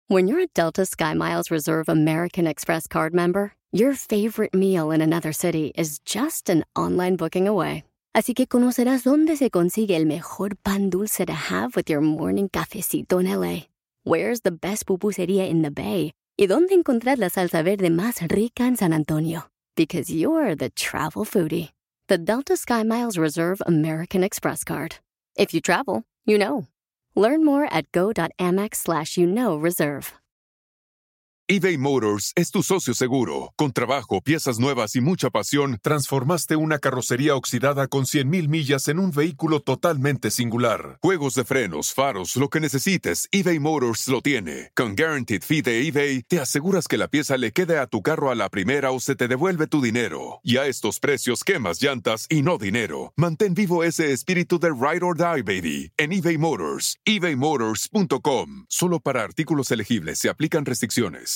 When you're a Delta SkyMiles Reserve American Express card member, your favorite meal in another city is just an online booking away. Así que conocerás dónde se consigue el mejor pan dulce to have with your morning cafecito en LA. Where's the best pupusería in the Bay? Y dónde encontrar la salsa verde más rica en San Antonio. Because you're the travel foodie. The Delta SkyMiles Reserve American Express card. If you travel, you know. Learn more at go.amex/reserve. eBay Motors es tu socio seguro. Con trabajo, piezas nuevas y mucha pasión, transformaste una carrocería oxidada con 100,000 millas en un vehículo totalmente singular. Juegos de frenos, faros, lo que necesites, eBay Motors lo tiene. Con Guaranteed Fee de eBay, te aseguras que la pieza le quede a tu carro a la primera o se te devuelve tu dinero. Y a estos precios, quemas llantas y no dinero. Mantén vivo ese espíritu de Ride or Die, baby, en eBay Motors. ebaymotors.com. Solo para artículos elegibles se aplican restricciones.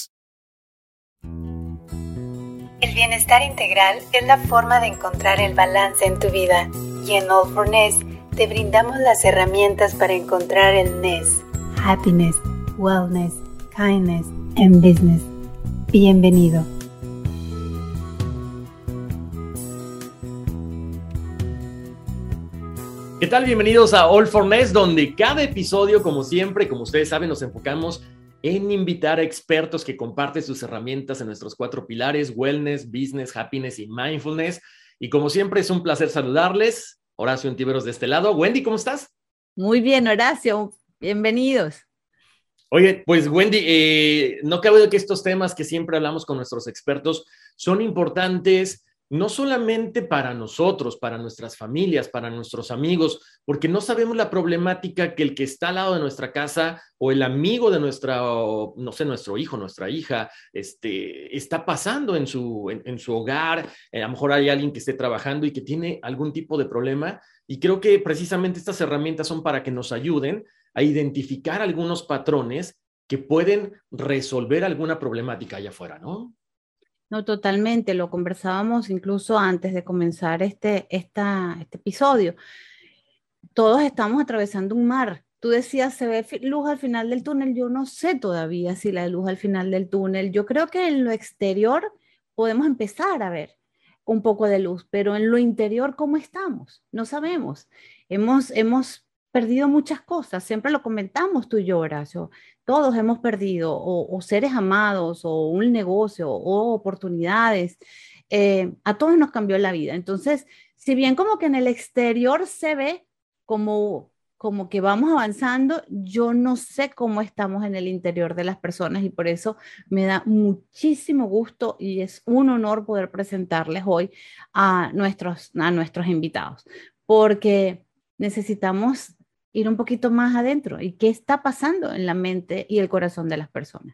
El bienestar integral es la forma de encontrar el balance en tu vida. Y en All for Ness te brindamos las herramientas para encontrar el Ness. Happiness, Wellness, Kindness and Business. Bienvenido. ¿Qué tal? Bienvenidos a All for Ness, donde cada episodio, como siempre, como ustedes saben, nos enfocamos en invitar a expertos que comparten sus herramientas en nuestros 4 pilares: Wellness, Business, Happiness y Mindfulness. Y como siempre, es un placer saludarles. Horacio Ontiveros de este lado. Wendy, ¿cómo estás? Muy bien, Horacio. Bienvenidos. Oye, pues Wendy, no cabe duda que estos temas que siempre hablamos con nuestros expertos son importantes, no solamente para nosotros, para nuestras familias, para nuestros amigos, porque no sabemos la problemática que el que está al lado de nuestra casa o el amigo de nuestro hijo, nuestra hija, está pasando en su hogar. A lo mejor hay alguien que esté trabajando y que tiene algún tipo de problema, y creo que precisamente estas herramientas son para que nos ayuden a identificar algunos patrones que pueden resolver alguna problemática allá afuera, ¿no? No, totalmente. Lo conversábamos incluso antes de comenzar este episodio. Todos estamos atravesando un mar. Tú decías, ¿se ve luz al final del túnel? Yo no sé todavía si la luz al final del túnel. Yo creo que en lo exterior podemos empezar a ver un poco de luz, pero en lo interior, ¿cómo estamos? No sabemos. Hemos perdido muchas cosas. Siempre lo comentamos tú y yo, Horacio. Todos hemos perdido o seres amados o un negocio o oportunidades. A todos nos cambió la vida. Entonces, si bien como que en el exterior se ve como que vamos avanzando, yo no sé cómo estamos en el interior de las personas, y por eso me da muchísimo gusto y es un honor poder presentarles hoy a nuestros invitados, porque necesitamos ir un poquito más adentro y qué está pasando en la mente y el corazón de las personas.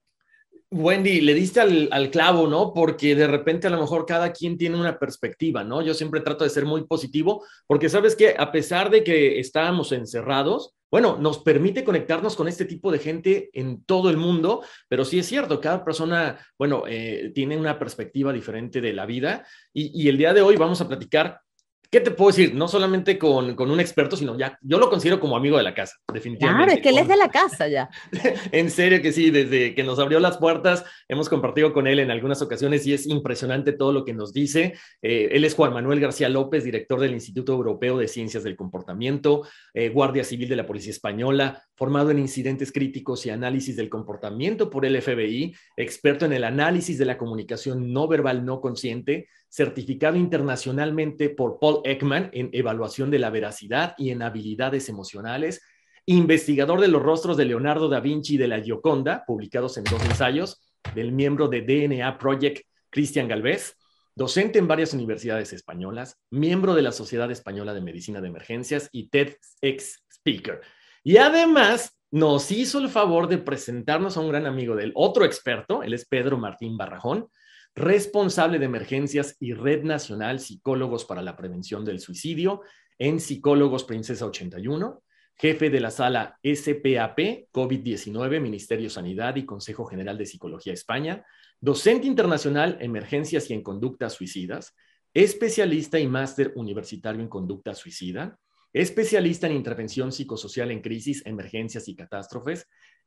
Wendy, le diste al clavo, ¿no? Porque de repente a lo mejor cada quien tiene una perspectiva, ¿no? Yo siempre trato de ser muy positivo, porque sabes que a pesar de que estábamos encerrados, bueno, nos permite conectarnos con este tipo de gente en todo el mundo, pero sí es cierto, cada persona, bueno, tiene una perspectiva diferente de la vida, y el día de hoy vamos a platicar. ¿Qué te puedo decir? No solamente con un experto, sino ya, yo lo considero como amigo de la casa, definitivamente. Claro, es que él es de la casa ya. En serio que sí, desde que nos abrió las puertas, hemos compartido con él en algunas ocasiones y es impresionante todo lo que nos dice. Él es Juan Manuel García López, director del Instituto Europeo de Ciencias del Comportamiento, guardia civil de la Policía Española, formado en incidentes críticos y análisis del comportamiento por el FBI, experto en el análisis de la comunicación no verbal no consciente, certificado internacionalmente por Paul Ekman en evaluación de la veracidad y en habilidades emocionales, investigador de los rostros de Leonardo da Vinci y de la Gioconda, publicados en 2 ensayos, del miembro de DNA Project Cristian Galvez, docente en varias universidades españolas, miembro de la Sociedad Española de Medicina de Emergencias y TEDx Speaker. Y además nos hizo el favor de presentarnos a un gran amigo de él, otro experto. Él es Pedro Martín Barrajón, responsable de emergencias y Red Nacional Psicólogos para la Prevención del Suicidio en Psicólogos Princesa 81, jefe de la sala SPAP COVID-19, Ministerio Sanidad y Consejo General de Psicología España, docente internacional Emergencias y en Conductas Suicidas, especialista y máster universitario en conducta suicida, especialista en intervención psicosocial en crisis, emergencias y catástrofes,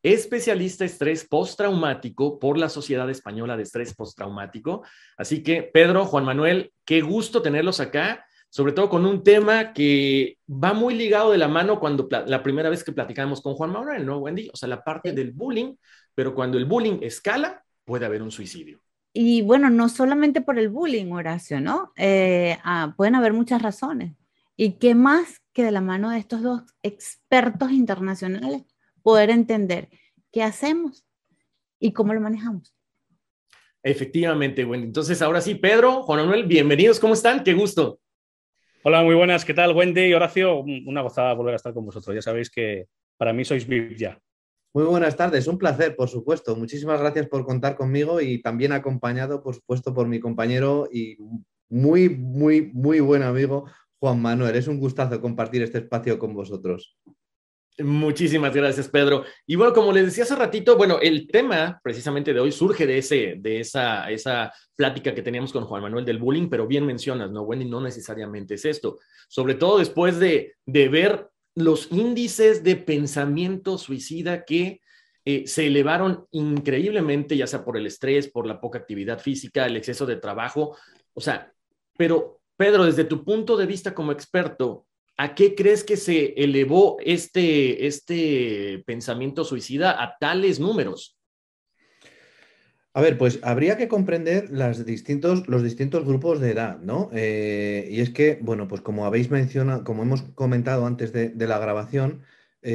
especialista en estrés postraumático por la Sociedad Española de Estrés Postraumático. Así que, Pedro, Juan Manuel, qué gusto tenerlos acá, sobre todo con un tema que va muy ligado de la mano cuando la primera vez que platicamos con Juan Manuel, ¿no, Wendy? O sea, la parte del bullying, pero cuando el bullying escala, puede haber un suicidio. Y bueno, no solamente por el bullying, Horacio, ¿no? Pueden haber muchas razones. ¿Y qué más que de la mano de estos dos expertos internacionales poder entender qué hacemos y cómo lo manejamos? Efectivamente, Wendy. Entonces, ahora sí, Pedro, Juan Manuel, bienvenidos, ¿cómo están? Qué gusto. Hola, muy buenas. ¿Qué tal, Wendy y Horacio? Una gozada volver a estar con vosotros. Ya sabéis que para mí sois VIP ya. Muy buenas tardes, un placer, por supuesto. Muchísimas gracias por contar conmigo y también acompañado, por supuesto, por mi compañero y muy, muy, muy buen amigo, Juan Manuel. Es un gustazo compartir este espacio con vosotros. Muchísimas gracias, Pedro. Y bueno, como les decía hace ratito, bueno, el tema precisamente de hoy surge de esa plática que teníamos con Juan Manuel del bullying, pero bien mencionas, ¿no, Wendy? No necesariamente es esto. Sobre todo después de ver los índices de pensamiento suicida que se elevaron increíblemente, ya sea por el estrés, por la poca actividad física, el exceso de trabajo. O sea, pero Pedro, desde tu punto de vista como experto, ¿a qué crees que se elevó este pensamiento suicida a tales números? A ver, pues habría que comprender los distintos grupos de edad, ¿no? Y es que, bueno, pues como habéis mencionado, como hemos comentado antes de la grabación,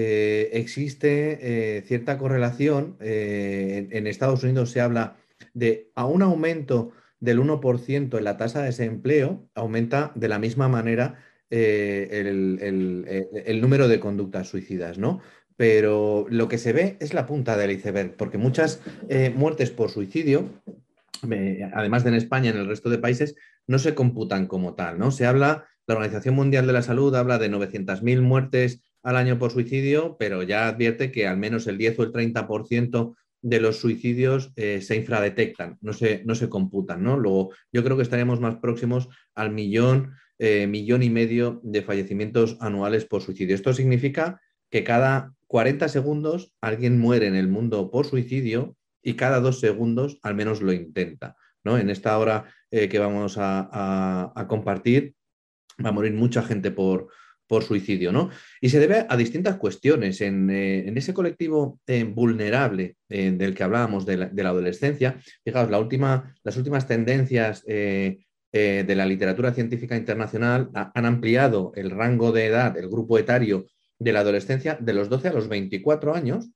existe cierta correlación. En Estados Unidos se habla de a un aumento del 1% en la tasa de desempleo, aumenta de la misma manera el número de conductas suicidas, ¿no? Pero lo que se ve es la punta del iceberg, porque muchas muertes por suicidio, además de en España, en el resto de países, no se computan como tal, ¿no? La Organización Mundial de la Salud habla de 900.000 muertes al año por suicidio, pero ya advierte que al menos el 10 o el 30% de los suicidios se infradetectan, no se computan, ¿no? Luego, yo creo que estaríamos más próximos al millón y medio de fallecimientos anuales por suicidio. Esto significa que cada 40 segundos alguien muere en el mundo por suicidio y cada 2 segundos al menos lo intenta, ¿no? En esta hora que vamos a compartir va a morir mucha gente por suicidio, ¿no? Y se debe a distintas cuestiones. En ese colectivo vulnerable del que hablábamos de la adolescencia, fijaos, las últimas tendencias de la literatura científica internacional han ampliado el rango de edad, el grupo etario de la adolescencia de los 12 a los 24 años,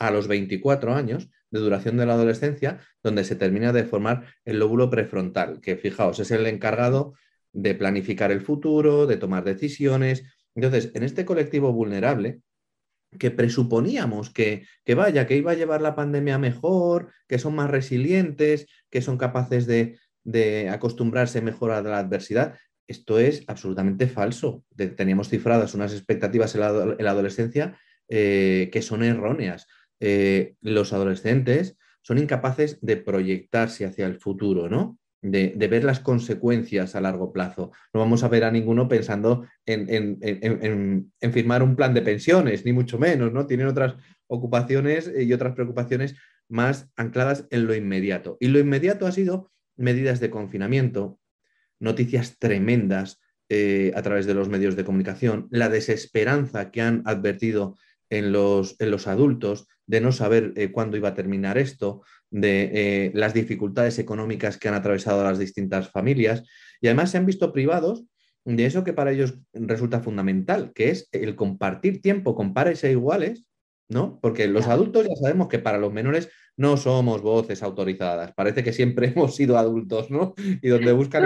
de duración de la adolescencia, donde se termina de formar el lóbulo prefrontal, que fijaos, es el encargado de planificar el futuro, de tomar decisiones. Entonces, en este colectivo vulnerable, que presuponíamos que iba a llevar la pandemia mejor, que son más resilientes, que son capaces de acostumbrarse mejor a la adversidad, esto es absolutamente falso. Teníamos cifradas unas expectativas en la adolescencia que son erróneas. Los adolescentes son incapaces de proyectarse hacia el futuro, ¿no? De ver las consecuencias a largo plazo. No vamos a ver a ninguno pensando en firmar un plan de pensiones, ni mucho menos, ¿no? Tienen otras ocupaciones y otras preocupaciones más ancladas en lo inmediato. Y lo inmediato ha sido medidas de confinamiento, noticias tremendas a través de los medios de comunicación, la desesperanza que han advertido en los adultos de no saber cuándo iba a terminar esto, de las dificultades económicas que han atravesado las distintas familias, y además se han visto privados de eso que para ellos resulta fundamental, que es el compartir tiempo con pares e iguales, ¿no? Porque los adultos ya sabemos que para los menores no somos voces autorizadas, parece que siempre hemos sido adultos, ¿no? Y donde buscan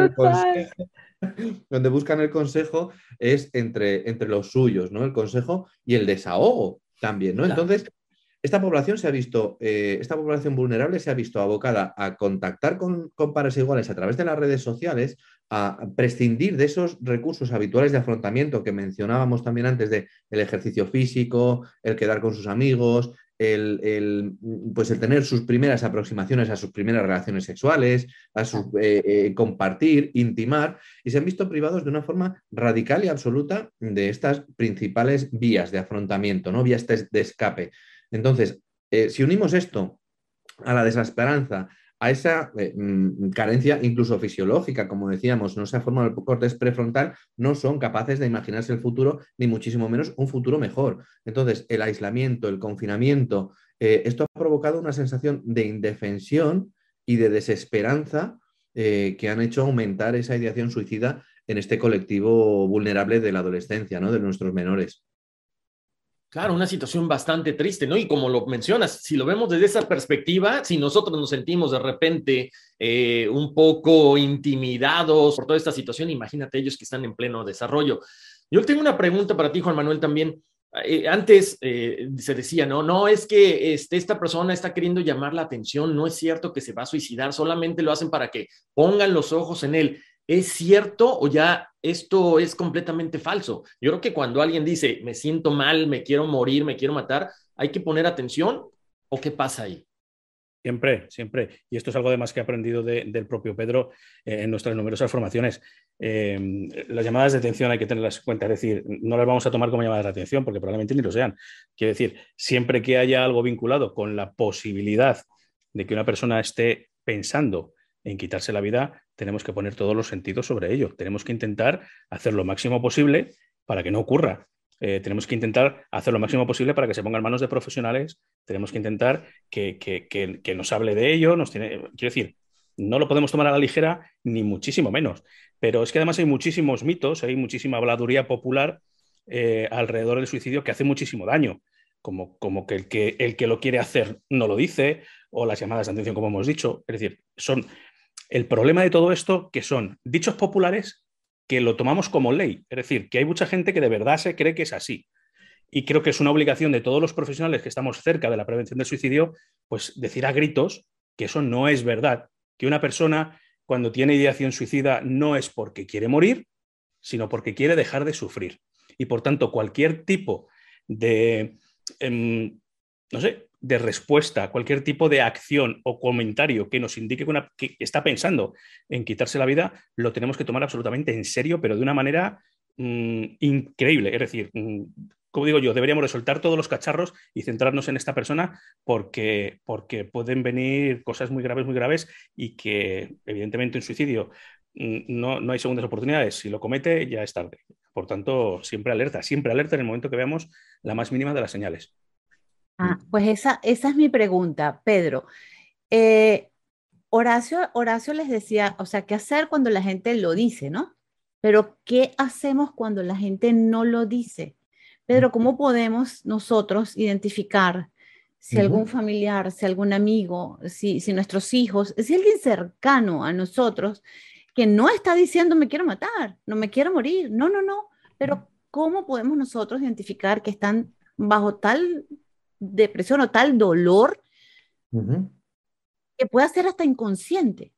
el consejo es entre los suyos, ¿no? El consejo y el desahogo también, ¿no? Claro. Entonces, esta población vulnerable se ha visto abocada a contactar con pares iguales a través de las redes sociales, a prescindir de esos recursos habituales de afrontamiento que mencionábamos también antes, de el ejercicio físico, el quedar con sus amigos, el tener sus primeras aproximaciones a sus primeras relaciones sexuales, compartir, intimar, y se han visto privados de una forma radical y absoluta de estas principales vías de afrontamiento, ¿no? Vías de escape. Entonces, Si unimos esto a la desesperanza, a esa carencia incluso fisiológica, como decíamos, no se ha formado el córtex prefrontal, no son capaces de imaginarse el futuro, ni muchísimo menos un futuro mejor. Entonces, el aislamiento, el confinamiento, esto ha provocado una sensación de indefensión y de desesperanza que han hecho aumentar esa ideación suicida en este colectivo vulnerable de la adolescencia, ¿no? De nuestros menores. Claro, una situación bastante triste, ¿no? Y como lo mencionas, si lo vemos desde esa perspectiva, si nosotros nos sentimos de repente un poco intimidados por toda esta situación, imagínate ellos que están en pleno desarrollo. Yo tengo una pregunta para ti, Juan Manuel, también. Antes se decía, no es que esta persona está queriendo llamar la atención, no es cierto que se va a suicidar, solamente lo hacen para que pongan los ojos en él. ¿Es cierto o ya esto es completamente falso? Yo creo que cuando alguien dice, me siento mal, me quiero morir, me quiero matar, ¿hay que poner atención o qué pasa ahí? Siempre, siempre. Y esto es algo además que he aprendido del propio Pedro en nuestras numerosas formaciones. Las llamadas de atención hay que tenerlas en cuenta, es decir, no las vamos a tomar como llamadas de atención porque probablemente ni lo sean. Quiero decir, siempre que haya algo vinculado con la posibilidad de que una persona esté pensando en quitarse la vida, tenemos que poner todos los sentidos sobre ello. Tenemos que intentar hacer lo máximo posible para que no ocurra. Tenemos que intentar hacer lo máximo posible para que se ponga en manos de profesionales. Tenemos que intentar que nos hable de ello. Quiero decir, no lo podemos tomar a la ligera, ni muchísimo menos. Pero es que además hay muchísimos mitos, hay muchísima habladuría popular alrededor del suicidio que hace muchísimo daño. Como que el que lo quiere hacer no lo dice, o las llamadas de atención, como hemos dicho. Es decir, el problema de todo esto que son dichos populares que lo tomamos como ley. Es decir, que hay mucha gente que de verdad se cree que es así. Y creo que es una obligación de todos los profesionales que estamos cerca de la prevención del suicidio, pues decir a gritos que eso no es verdad. Que una persona, cuando tiene ideación suicida, no es porque quiere morir, sino porque quiere dejar de sufrir. Y por tanto, cualquier tipo de, no sé, de respuesta, cualquier tipo de acción o comentario que nos indique que está pensando en quitarse la vida, lo tenemos que tomar absolutamente en serio, pero de una manera increíble. Es decir, como digo yo, deberíamos de soltar todos los cacharros y centrarnos en esta persona porque pueden venir cosas muy graves y que evidentemente un suicidio no hay segundas oportunidades. Si lo comete, ya es tarde. Por tanto, siempre alerta en el momento que veamos la más mínima de las señales. Pues esa es mi pregunta, Pedro. Horacio les decía, o sea, ¿qué hacer cuando la gente lo dice, no? Pero ¿qué hacemos cuando la gente no lo dice? Pedro, ¿cómo podemos nosotros identificar si algún familiar, si algún amigo, si nuestros hijos, si alguien cercano a nosotros que no está diciendo me quiero matar, no me quiero morir, no, pero ¿cómo podemos nosotros identificar que están bajo tal depresión o tal dolor que pueda ser hasta inconsciente?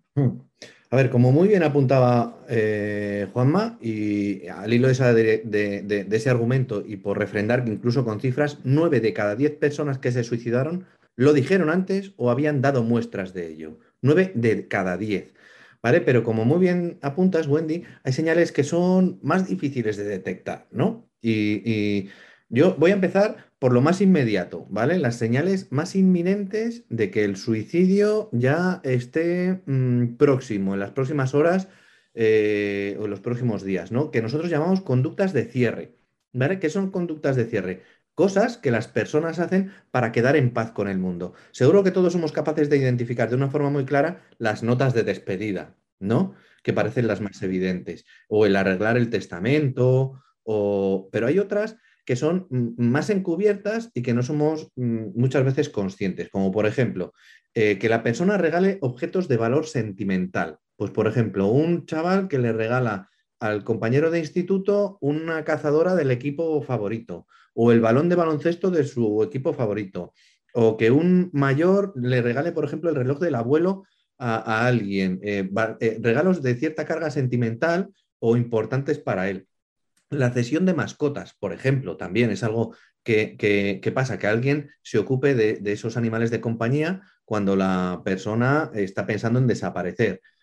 A ver, como muy bien apuntaba Juanma, y al hilo de ese argumento y por refrendar incluso con cifras, 9 de cada 10 personas que se suicidaron lo dijeron antes o habían dado muestras de ello. 9 de cada 10. ¿Vale? Pero como muy bien apuntas, Wendy, hay señales que son más difíciles de detectar, ¿no? Y yo voy a empezar por lo más inmediato, ¿vale? Las señales más inminentes de que el suicidio ya esté próximo, en las próximas horas o en los próximos días, ¿no? Que nosotros llamamos conductas de cierre, ¿vale? ¿Qué son conductas de cierre? Cosas que las personas hacen para quedar en paz con el mundo. Seguro que todos somos capaces de identificar de una forma muy clara las notas de despedida, ¿no? Que parecen las más evidentes. O el arreglar el testamento, pero hay otras que son más encubiertas y que no somos muchas veces conscientes, como por ejemplo, que la persona regale objetos de valor sentimental. Pues por ejemplo, un chaval que le regala al compañero de instituto una cazadora del equipo favorito, o el balón de baloncesto de su equipo favorito, o que un mayor le regale, por ejemplo, el reloj del abuelo a alguien, regalos de cierta carga sentimental o importantes para él. La cesión de mascotas, por ejemplo, también es algo que pasa, que alguien se ocupe de esos animales de compañía cuando la persona está pensando en desaparecer.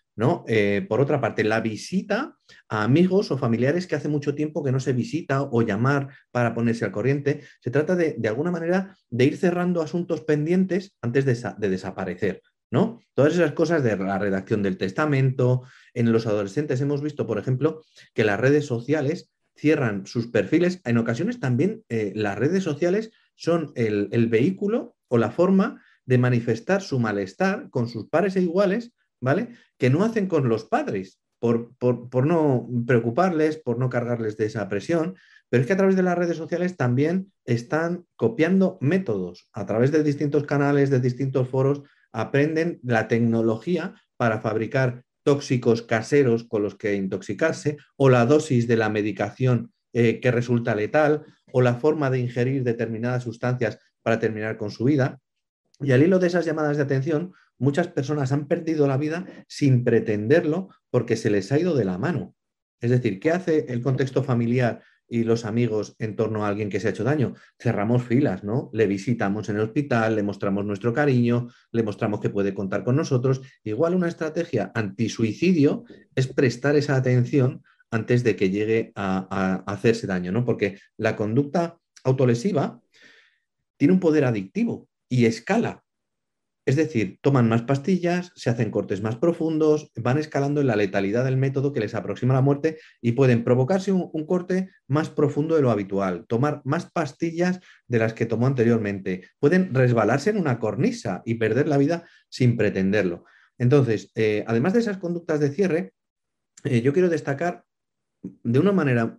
¿no? Por otra parte, la visita a amigos o familiares que hace mucho tiempo que no se visita o llamar para ponerse al corriente. Se trata de alguna manera de ir cerrando asuntos pendientes antes de desaparecer, ¿no? Todas esas cosas de la redacción del testamento. En los adolescentes hemos visto, por ejemplo, que las redes sociales cierran sus perfiles. En ocasiones también las redes sociales son el vehículo o la forma de manifestar su malestar con sus pares e iguales, ¿vale? Que no hacen con los padres, por no preocuparles, por no cargarles de esa presión, pero es que a través de las redes sociales también están copiando métodos. A través de distintos canales, de distintos foros, aprenden la tecnología para fabricar tóxicos caseros con los que intoxicarse, o la dosis de la medicación que resulta letal, o la forma de ingerir determinadas sustancias para terminar con su vida. Y al hilo de esas llamadas de atención, muchas personas han perdido la vida sin pretenderlo porque se les ha ido de la mano. Es decir, ¿qué hace el contexto familiar y los amigos en torno a alguien que se ha hecho daño? Cerramos filas, ¿no? Le visitamos en el hospital, le mostramos nuestro cariño, le mostramos que puede contar con nosotros. Igual una estrategia antisuicidio es prestar esa atención antes de que llegue a hacerse daño, ¿no? Porque la conducta autolesiva tiene un poder adictivo y escala. Es decir, toman más pastillas, se hacen cortes más profundos, van escalando en la letalidad del método que les aproxima a la muerte y pueden provocarse un corte más profundo de lo habitual, tomar más pastillas de las que tomó anteriormente, pueden resbalarse en una cornisa y perder la vida sin pretenderlo. Entonces, además de esas conductas de cierre, yo quiero destacar de una manera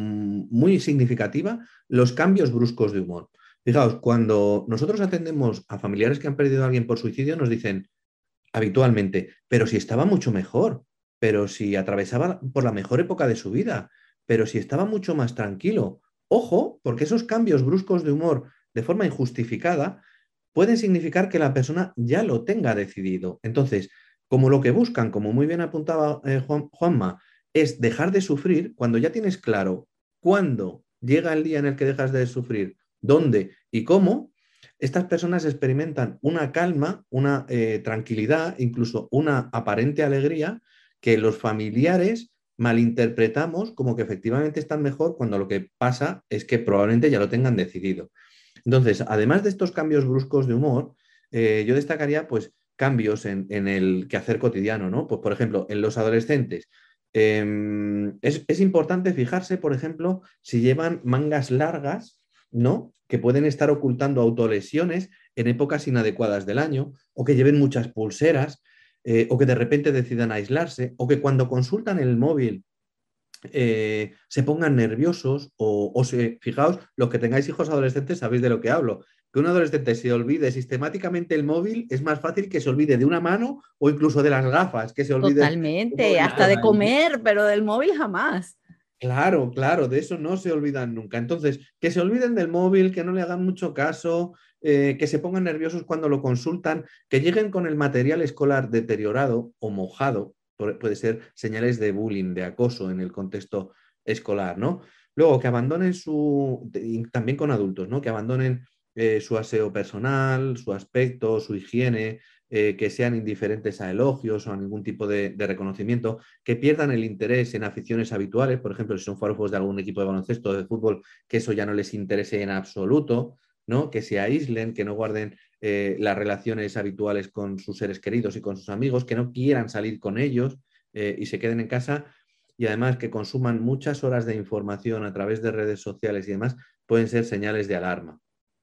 muy significativa los cambios bruscos de humor. Fijaos, cuando nosotros atendemos a familiares que han perdido a alguien por suicidio, nos dicen habitualmente, pero si estaba mucho mejor, pero si atravesaba por la mejor época de su vida, pero si estaba mucho más tranquilo. Ojo, porque esos cambios bruscos de humor de forma injustificada pueden significar que la persona ya lo tenga decidido. Entonces, como lo que buscan, como muy bien apuntaba Juanma, es dejar de sufrir, cuando ya tienes claro cuándo llega el día en el que dejas de sufrir, dónde y cómo, estas personas experimentan una calma, una tranquilidad, incluso una aparente alegría que los familiares malinterpretamos como que efectivamente están mejor cuando lo que pasa es que probablemente ya lo tengan decidido. Entonces, además de estos cambios bruscos de humor, yo destacaría pues cambios en el quehacer cotidiano, ¿no? Pues, por ejemplo, en los adolescentes, es importante fijarse, por ejemplo, si llevan mangas largas, ¿no? Que pueden estar ocultando autolesiones en épocas inadecuadas del año, o que lleven muchas pulseras, o que de repente decidan aislarse, o que cuando consultan el móvil se pongan nerviosos, fijaos, los que tengáis hijos adolescentes sabéis de lo que hablo. Que un adolescente se olvide sistemáticamente el móvil es más fácil que se olvide de una mano o incluso de las gafas, que se olvide. Totalmente, hasta de comer, pero del móvil jamás. Claro, claro, de eso no se olvidan nunca. Entonces, que se olviden del móvil, que no le hagan mucho caso, que se pongan nerviosos cuando lo consultan, que lleguen con el material escolar deteriorado o mojado, puede ser señales de bullying, de acoso en el contexto escolar, ¿no? Luego, que abandonen también con adultos, ¿no? Que abandonen su aseo personal, su aspecto, su higiene, que sean indiferentes a elogios o a ningún tipo de reconocimiento, que pierdan el interés en aficiones habituales, por ejemplo, si son forofos de algún equipo de baloncesto o de fútbol, que eso ya no les interese en absoluto, ¿no? Que se aíslen, que no guarden las relaciones habituales con sus seres queridos y con sus amigos, que no quieran salir con ellos y se queden en casa, y además que consuman muchas horas de información a través de redes sociales y demás, pueden ser señales de alarma.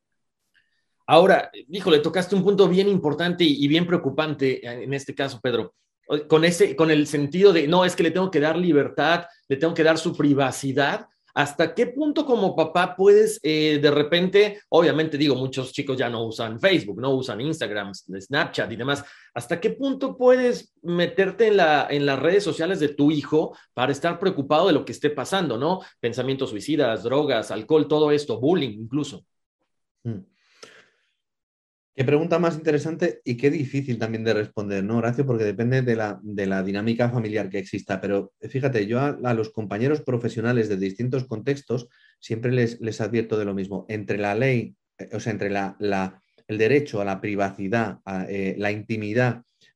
Ahora, híjole, tocaste un punto bien importante y bien preocupante en este caso, Pedro, con el sentido de, no, es que le tengo que dar libertad, le tengo que dar su privacidad. ¿Hasta qué punto como papá puedes de repente, obviamente digo, muchos chicos ya no usan Facebook, no usan Instagram, Snapchat y demás, ¿hasta qué punto puedes meterte en las redes sociales de tu hijo para estar preocupado de lo que esté pasando, ¿no? Pensamientos suicidas, drogas, alcohol, todo esto, bullying incluso. Qué pregunta más interesante y qué difícil también de responder, ¿no, Horacio? Porque depende de la dinámica familiar que exista. Pero fíjate, yo a los compañeros profesionales de distintos contextos siempre les advierto de lo mismo. Entre la ley, o sea, entre el derecho a la privacidad, la intimidad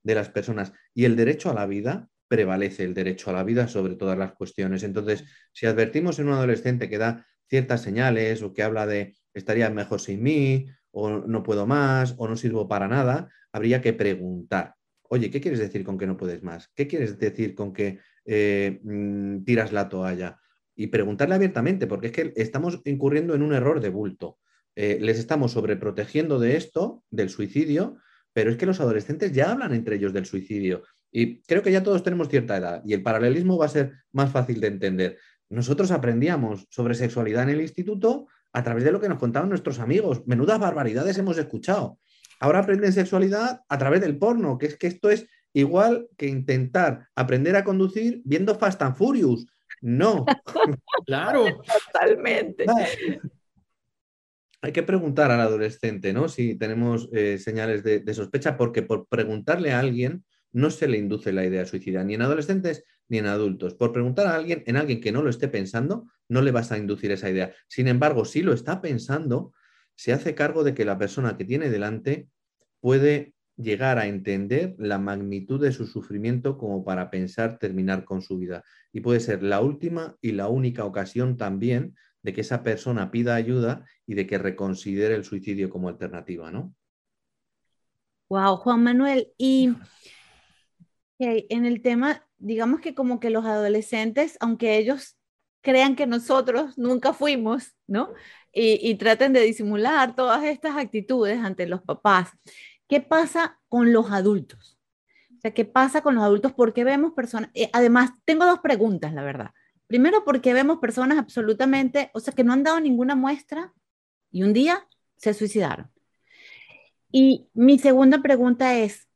de las personas. Y el derecho a la vida prevalece, el derecho a la vida sobre todas las cuestiones. Entonces, si advertimos en un adolescente que da ciertas señales o que habla de estaría mejor sin mí, o no puedo más, o no sirvo para nada, habría que preguntar. Oye, ¿qué quieres decir con que no puedes más? ¿Qué quieres decir con que tiras la toalla? Y preguntarle abiertamente, porque es que estamos incurriendo en un error de bulto. Les estamos sobreprotegiendo de esto, del suicidio, pero es que los adolescentes ya hablan entre ellos del suicidio. Y creo que ya todos tenemos cierta edad y el paralelismo va a ser más fácil de entender. Nosotros aprendíamos sobre sexualidad en el instituto a través de lo que nos contaban nuestros amigos. Menudas barbaridades hemos escuchado. Ahora aprenden sexualidad a través del porno, que es que esto es igual que intentar aprender a conducir viendo Fast and Furious. No. Claro. Totalmente. Hay que preguntar al adolescente, ¿no? Si tenemos señales de sospecha, porque por preguntarle a alguien no se le induce la idea suicida, ni en adolescentes ni en adultos. Por preguntar a alguien, en alguien que no lo esté pensando, no le vas a inducir esa idea. Sin embargo, si lo está pensando, se hace cargo de que la persona que tiene delante puede llegar a entender la magnitud de su sufrimiento como para pensar terminar con su vida. Y puede ser la última y la única ocasión también de que esa persona pida ayuda y de que reconsidere el suicidio como alternativa, ¿no? Wow, Juan Manuel, y en el tema, digamos que como que los adolescentes, aunque ellos crean que nosotros nunca fuimos, ¿no? Y traten de disimular todas estas actitudes ante los papás, ¿qué pasa con los adultos? O sea, ¿qué pasa con los adultos? ¿Por qué vemos personas? Además, tengo dos preguntas, la verdad. Primero, ¿por qué vemos personas absolutamente, o sea, que no han dado ninguna muestra y un día se suicidaron? Y mi segunda pregunta es,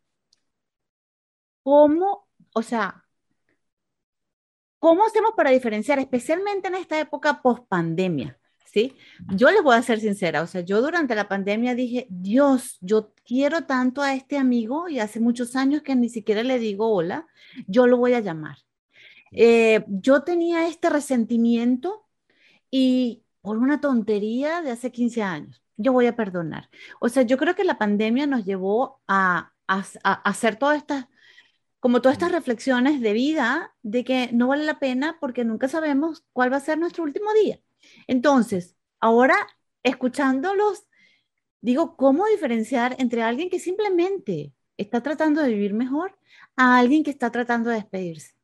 ¿cómo, o sea, cómo hacemos para diferenciar, especialmente en esta época post-pandemia? ¿Sí? Yo les voy a ser sincera, o sea, yo durante la pandemia dije, Dios, yo quiero tanto a este amigo y hace muchos años que ni siquiera le digo hola, yo lo voy a llamar. Yo tenía este resentimiento y por una tontería de hace 15 años, yo voy a perdonar. O sea, yo creo que la pandemia nos llevó a hacer todas estas, como todas estas reflexiones de vida, de que no vale la pena porque nunca sabemos cuál va a ser nuestro último día. Entonces, ahora escuchándolos, digo, ¿cómo diferenciar entre alguien que simplemente está tratando de vivir mejor a alguien que está tratando de despedirse?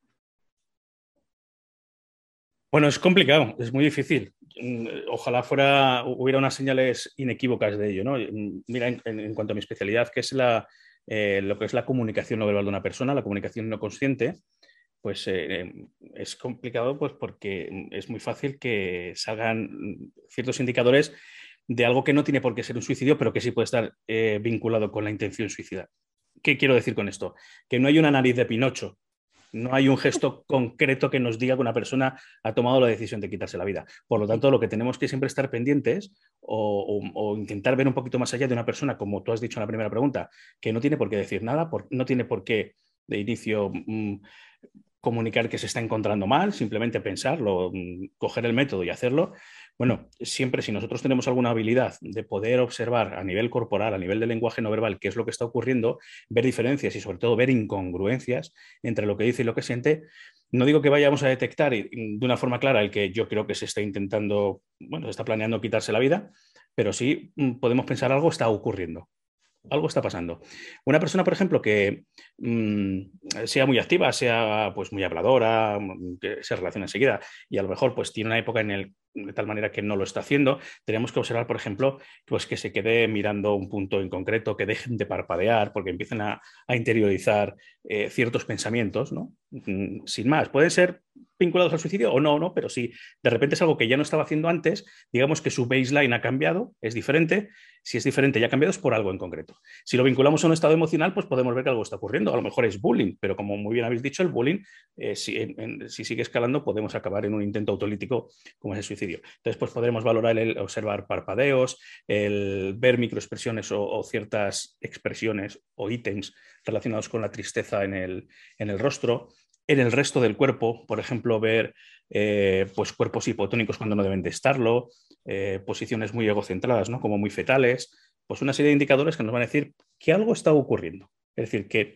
Bueno, es complicado, es muy difícil. Ojalá hubiera unas señales inequívocas de ello, ¿no? Mira, en cuanto a mi especialidad, que es lo que es la comunicación no verbal de una persona, la comunicación no consciente, pues es complicado pues, porque es muy fácil que salgan ciertos indicadores de algo que no tiene por qué ser un suicidio, pero que sí puede estar vinculado con la intención suicida. ¿Qué quiero decir con esto? Que no hay una nariz de Pinocho. No hay un gesto concreto que nos diga que una persona ha tomado la decisión de quitarse la vida. Por lo tanto, lo que tenemos que siempre estar pendientes o intentar ver un poquito más allá de una persona, como tú has dicho en la primera pregunta, que no tiene por qué decir nada, no tiene por qué de inicio comunicar que se está encontrando mal, simplemente pensarlo, coger el método y hacerlo. Bueno, siempre si nosotros tenemos alguna habilidad de poder observar a nivel corporal, a nivel de lenguaje no verbal, qué es lo que está ocurriendo, ver diferencias y sobre todo ver incongruencias entre lo que dice y lo que siente, no digo que vayamos a detectar de una forma clara el que yo creo que se está intentando, bueno, se está planeando quitarse la vida, pero sí podemos pensar algo está ocurriendo. Algo está pasando. Una persona, por ejemplo, que sea muy activa, sea pues muy habladora, que se relaciona enseguida y a lo mejor pues tiene una época de tal manera que no lo está haciendo, tenemos que observar, por ejemplo, pues que se quede mirando un punto en concreto, que dejen de parpadear porque empiezan a interiorizar ciertos pensamientos, ¿no? Sin más, pueden ser vinculados al suicidio o no, pero si de repente es algo que ya no estaba haciendo antes, digamos que su baseline ha cambiado, es diferente. Si es diferente y ha cambiado es por algo en concreto. Si lo vinculamos a un estado emocional, pues podemos ver que algo está ocurriendo. A lo mejor es bullying, pero como muy bien habéis dicho, el bullying, si sigue escalando, podemos acabar en un intento autolítico como es el suicidio. Entonces, pues podremos valorar el observar parpadeos, el ver microexpresiones o ciertas expresiones o ítems relacionados con la tristeza en el rostro. En el resto del cuerpo, por ejemplo, ver pues cuerpos hipotónicos cuando no deben de estarlo, posiciones muy egocentradas, ¿no? Como muy fetales, pues una serie de indicadores que nos van a decir que algo está ocurriendo. Es decir, que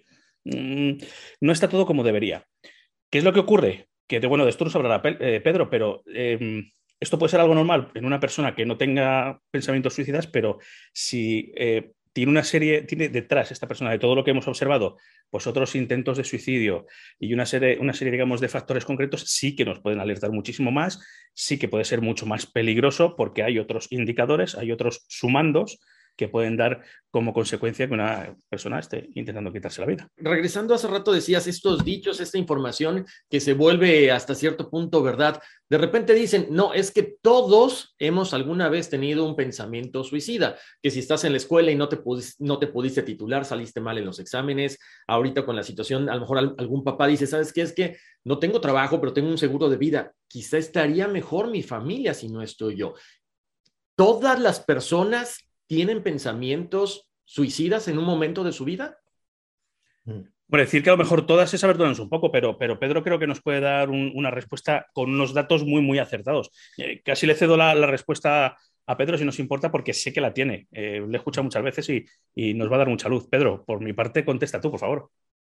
no está todo como debería. ¿Qué es lo que ocurre? Que de esto nos hablará Pedro, pero esto puede ser algo normal en una persona que no tenga pensamientos suicidas, pero si tiene detrás esta persona de todo lo que hemos observado, pues otros intentos de suicidio y una serie, digamos, de factores concretos, sí que nos pueden alertar muchísimo más, sí que puede ser mucho más peligroso porque hay otros indicadores, hay otros sumandos que pueden dar como consecuencia que una persona esté intentando quitarse la vida. Regresando hace rato decías estos dichos, esta información que se vuelve hasta cierto punto verdad. De repente dicen, no, es que todos hemos alguna vez tenido un pensamiento suicida, que si estás en la escuela y no te pudiste titular, saliste mal en los exámenes, ahorita con la situación, a lo mejor algún papá dice, ¿sabes qué? Es que no tengo trabajo, pero tengo un seguro de vida. Quizá estaría mejor mi familia si no estoy yo. ¿Todas las personas tienen pensamientos suicidas en un momento de su vida? Bueno, decir que a lo mejor todas es avergonzarnos un poco, pero Pedro creo que nos puede dar una respuesta con unos datos muy, muy acertados. Casi le cedo la respuesta a Pedro si nos importa, porque sé que la tiene. Le he escuchado muchas veces y nos va a dar mucha luz. Pedro, por mi parte, contesta tú, por favor.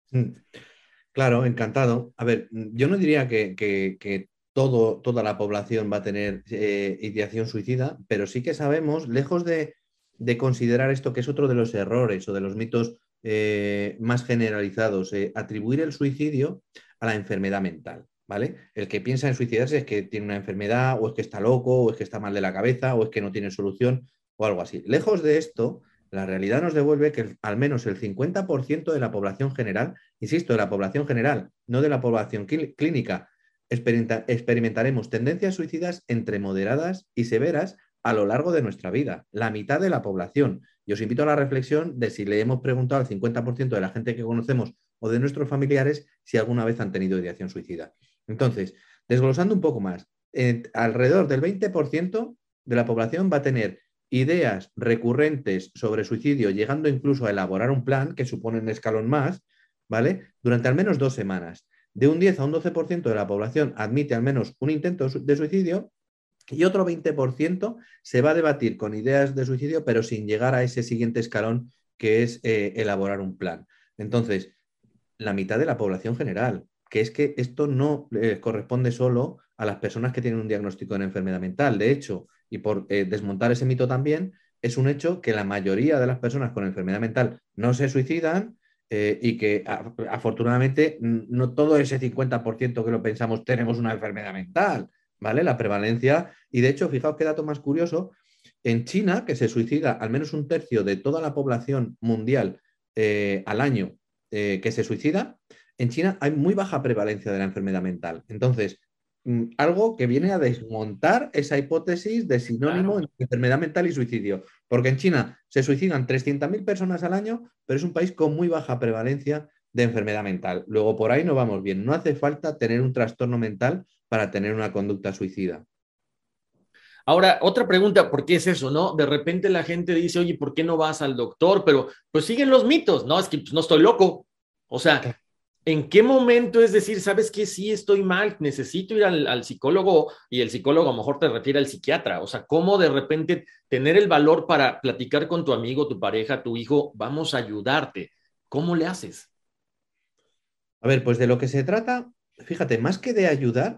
Claro, encantado. A ver, yo no diría que toda la población va a tener ideación suicida, pero sí que sabemos, lejos de considerar esto, que es otro de los errores o de los mitos más generalizados, atribuir el suicidio a la enfermedad mental, ¿vale? El que piensa en suicidarse es que tiene una enfermedad, o es que está loco, o es que está mal de la cabeza, o es que no tiene solución, o algo así. Lejos de esto, la realidad nos devuelve que al menos el 50% de la población general, insisto, de la población general, no de la población clínica, experimentaremos tendencias suicidas entre moderadas y severas a lo largo de nuestra vida, la mitad de la población. Y os invito a la reflexión de si le hemos preguntado al 50% de la gente que conocemos o de nuestros familiares si alguna vez han tenido ideación suicida. Entonces, desglosando un poco más, alrededor del 20% de la población va a tener ideas recurrentes sobre suicidio, llegando incluso a elaborar un plan, que supone un escalón más, ¿vale? Durante al menos 2 semanas. De un 10 a un 12% de la población admite al menos un intento de suicidio, y otro 20% se va a debatir con ideas de suicidio, pero sin llegar a ese siguiente escalón, que es elaborar un plan. Entonces, la mitad de la población general, que es que esto no corresponde solo a las personas que tienen un diagnóstico de enfermedad mental. De hecho, y por desmontar ese mito también, es un hecho que la mayoría de las personas con enfermedad mental no se suicidan, y que afortunadamente no todo ese 50% que lo pensamos tenemos una enfermedad mental, ¿vale? La prevalencia, y de hecho, fijaos qué dato más curioso, en China, que se suicida al menos un tercio de toda la población mundial al año, que se suicida, en China hay muy baja prevalencia de la enfermedad mental. Entonces, algo que viene a desmontar esa hipótesis de sinónimo entre enfermedad mental y suicidio. Porque en China se suicidan 300.000 personas al año, pero es un país con muy baja prevalencia de enfermedad mental. Luego, por ahí no vamos bien. No hace falta tener un trastorno mental para tener una conducta suicida. Ahora, otra pregunta, ¿por qué es eso, no? De repente la gente dice, oye, ¿por qué no vas al doctor? Pero pues siguen los mitos, ¿no? Es que pues, no estoy loco. O sea, ¿en qué momento es decir, sabes que sí estoy mal, necesito ir al psicólogo, y el psicólogo a lo mejor te refiere al psiquiatra? O sea, ¿cómo de repente tener el valor para platicar con tu amigo, tu pareja, tu hijo, vamos a ayudarte? ¿Cómo le haces? A ver, pues de lo que se trata, fíjate, más que de ayudar,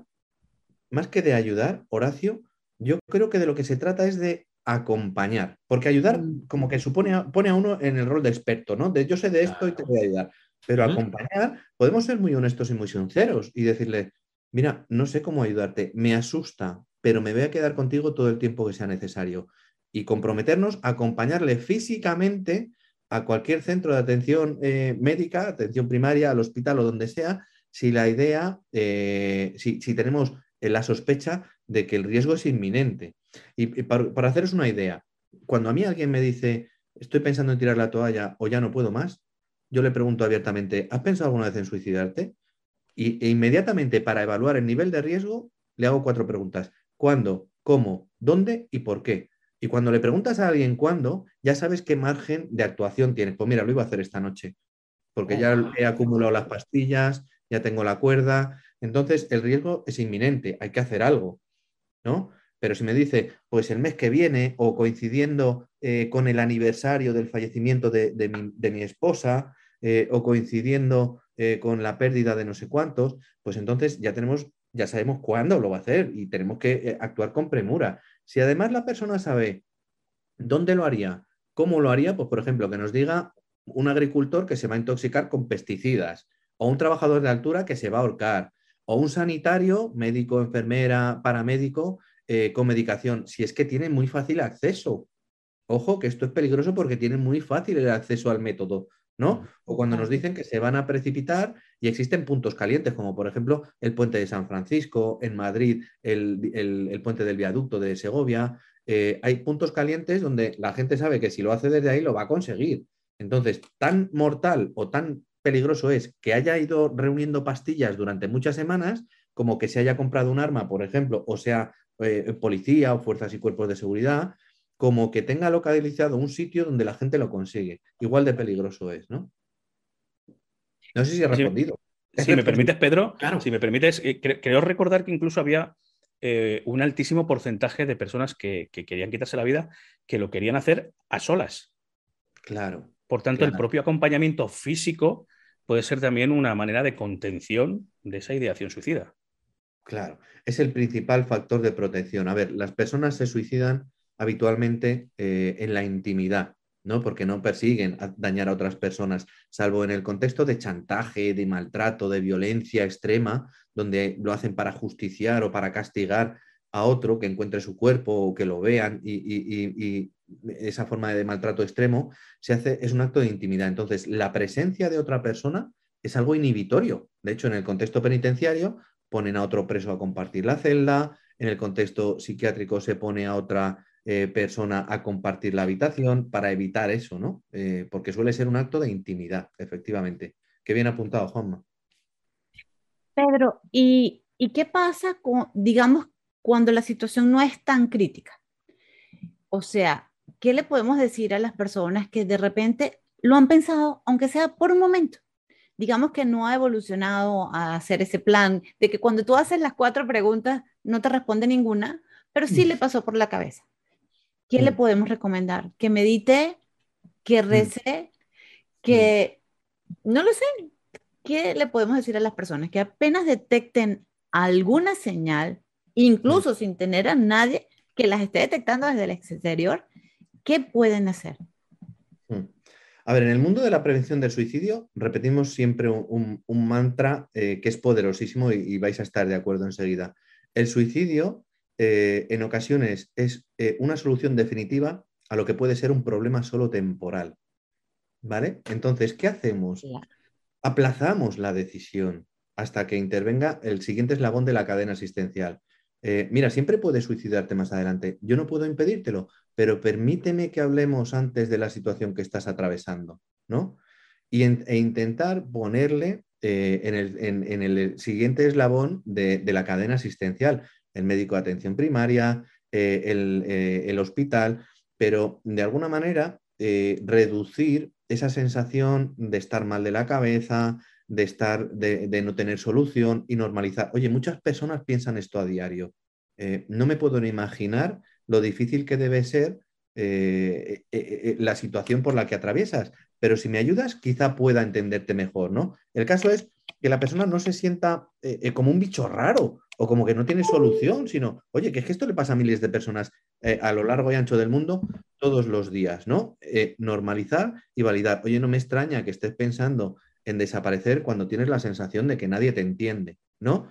Horacio, yo creo que de lo que se trata es de acompañar, porque ayudar como que pone a uno en el rol de experto, ¿no? De yo sé de esto y te voy a ayudar. Pero acompañar, podemos ser muy honestos y muy sinceros y decirle, mira, no sé cómo ayudarte, me asusta, pero me voy a quedar contigo todo el tiempo que sea necesario. Y comprometernos a acompañarle físicamente a cualquier centro de atención médica, atención primaria, al hospital o donde sea, si la idea, si tenemos la sospecha de que el riesgo es inminente. Y para haceros una idea, cuando a mí alguien me dice, estoy pensando en tirar la toalla o ya no puedo más, yo le pregunto abiertamente, ¿has pensado alguna vez en suicidarte? E inmediatamente, para evaluar el nivel de riesgo, le hago 4 preguntas. ¿Cuándo? ¿Cómo? ¿Dónde? ¿Y por qué? Y cuando le preguntas a alguien cuándo, ya sabes qué margen de actuación tienes. Pues mira, lo iba a hacer esta noche, porque ya he acumulado las pastillas, ya tengo la cuerda. Entonces, el riesgo es inminente, hay que hacer algo, ¿no? Pero si me dice, pues el mes que viene o coincidiendo con el aniversario del fallecimiento de mi esposa, o coincidiendo con la pérdida de no sé cuántos, pues entonces ya sabemos cuándo lo va a hacer y tenemos que actuar con premura. Si además la persona sabe dónde lo haría, cómo lo haría, pues por ejemplo, que nos diga un agricultor que se va a intoxicar con pesticidas, o un trabajador de altura que se va a ahorcar, o un sanitario, médico, enfermera, paramédico, con medicación, si es que tiene muy fácil acceso. Ojo, que esto es peligroso porque tienen muy fácil el acceso al método, ¿no? O cuando nos dicen que se van a precipitar y existen puntos calientes, como por ejemplo el puente de San Francisco, en Madrid, el puente del viaducto de Segovia. Hay puntos calientes donde la gente sabe que si lo hace desde ahí lo va a conseguir. Entonces, tan mortal o tan peligroso es que haya ido reuniendo pastillas durante muchas semanas como que se haya comprado un arma, por ejemplo, o sea, policía o fuerzas y cuerpos de seguridad, como que tenga localizado un sitio donde la gente lo consigue. Igual de peligroso es, ¿no? No sé si he respondido. Si me permites, Pedro, claro. Si me permites, creo recordar que incluso había un altísimo porcentaje de personas que querían quitarse la vida que lo querían hacer a solas. Claro. Por tanto, el propio acompañamiento físico puede ser también una manera de contención de esa ideación suicida. Claro, es el principal factor de protección. A ver, las personas se suicidan habitualmente en la intimidad, ¿no? Porque no persiguen dañar a otras personas, salvo en el contexto de chantaje, de maltrato, de violencia extrema, donde lo hacen para justiciar o para castigar a otro que encuentre su cuerpo o que lo vean y esa forma de maltrato extremo es un acto de intimidad. Entonces, la presencia de otra persona es algo inhibitorio. De hecho, en el contexto penitenciario ponen a otro preso a compartir la celda, en el contexto psiquiátrico se pone a otra persona a compartir la habitación para evitar eso, ¿no? Porque suele ser un acto de intimidad, efectivamente. Qué bien apuntado, Juanma. Pedro, ¿y qué pasa con, digamos, cuando la situación no es tan crítica? O sea, ¿qué le podemos decir a las personas que de repente lo han pensado, aunque sea por un momento? Digamos que no ha evolucionado a hacer ese plan de que cuando tú haces las 4 preguntas no te responde ninguna, pero sí le pasó por la cabeza. ¿Qué le podemos recomendar? Que medite, que rece, que no lo sé. ¿Qué le podemos decir a las personas que apenas detecten alguna señal, incluso sin tener a nadie que las esté detectando desde el exterior, qué pueden hacer? A ver, en el mundo de la prevención del suicidio repetimos siempre un mantra que es poderosísimo y vais a estar de acuerdo enseguida. El suicidio en ocasiones es una solución definitiva a lo que puede ser un problema solo temporal. ¿Vale? Entonces, ¿qué hacemos? Aplazamos la decisión hasta que intervenga el siguiente eslabón de la cadena asistencial. Mira, siempre puedes suicidarte más adelante. Yo no puedo impedírtelo, pero permíteme que hablemos antes de la situación que estás atravesando, ¿no? E intentar ponerle en el siguiente eslabón de la cadena asistencial, el médico de atención primaria, el hospital, pero de alguna manera reducir esa sensación de estar mal de la cabeza, de no tener solución y normalizar. Oye, muchas personas piensan esto a diario. No me puedo ni imaginar lo difícil que debe ser la situación por la que atraviesas, pero si me ayudas, quizá pueda entenderte mejor, ¿no? El caso es que la persona no se sienta como un bicho raro o como que no tiene solución, sino, oye, que es que esto le pasa a miles de personas a lo largo y ancho del mundo todos los días, ¿no? Normalizar y validar. Oye, no me extraña que estés pensando en desaparecer cuando tienes la sensación de que nadie te entiende, ¿no?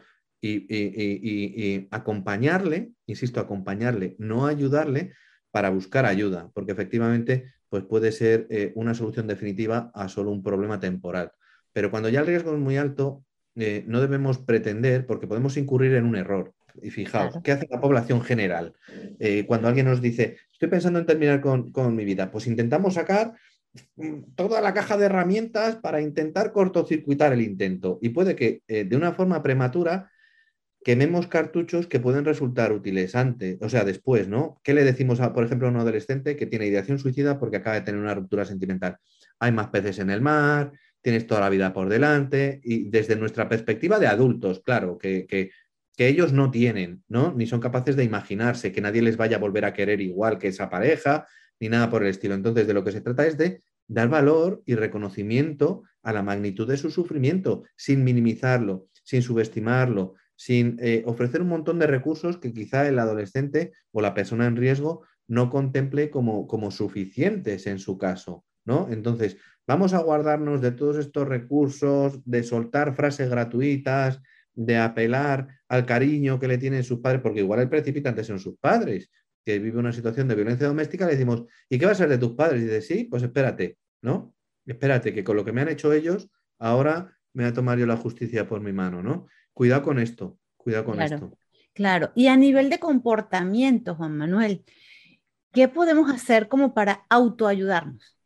Y acompañarle, insisto, acompañarle, no ayudarle para buscar ayuda, porque efectivamente pues puede ser una solución definitiva a solo un problema temporal. Pero cuando ya el riesgo es muy alto, no debemos pretender, porque podemos incurrir en un error. Y fijaos, claro. ¿Qué hace la población general? Cuando alguien nos dice, estoy pensando en terminar con mi vida, pues intentamos sacar toda la caja de herramientas para intentar cortocircuitar el intento. Y puede que de una forma prematura quememos cartuchos que pueden resultar útiles antes, o sea, después, ¿no? ¿Qué le decimos, por ejemplo, a un adolescente que tiene ideación suicida porque acaba de tener una ruptura sentimental? Hay más peces en el mar, tienes toda la vida por delante, y desde nuestra perspectiva de adultos, claro, que ellos no tienen, ¿no? Ni son capaces de imaginarse que nadie les vaya a volver a querer igual que esa pareja, ni nada por el estilo. Entonces, de lo que se trata es de dar valor y reconocimiento a la magnitud de su sufrimiento, sin minimizarlo, sin subestimarlo, sin ofrecer un montón de recursos que quizá el adolescente o la persona en riesgo no contemple como suficientes en su caso, ¿no? Entonces, vamos a guardarnos de todos estos recursos, de soltar frases gratuitas, de apelar al cariño que le tienen sus padres, porque igual el precipitante son sus padres, que vive una situación de violencia doméstica, le decimos, ¿y qué va a ser de tus padres? Y dice, sí, pues espérate, ¿no? Espérate, que con lo que me han hecho ellos, ahora me voy a tomar yo la justicia por mi mano, ¿no? Cuidado con esto, cuidado con esto. Claro, y a nivel de comportamiento, Juan Manuel, ¿qué podemos hacer como para autoayudarnos?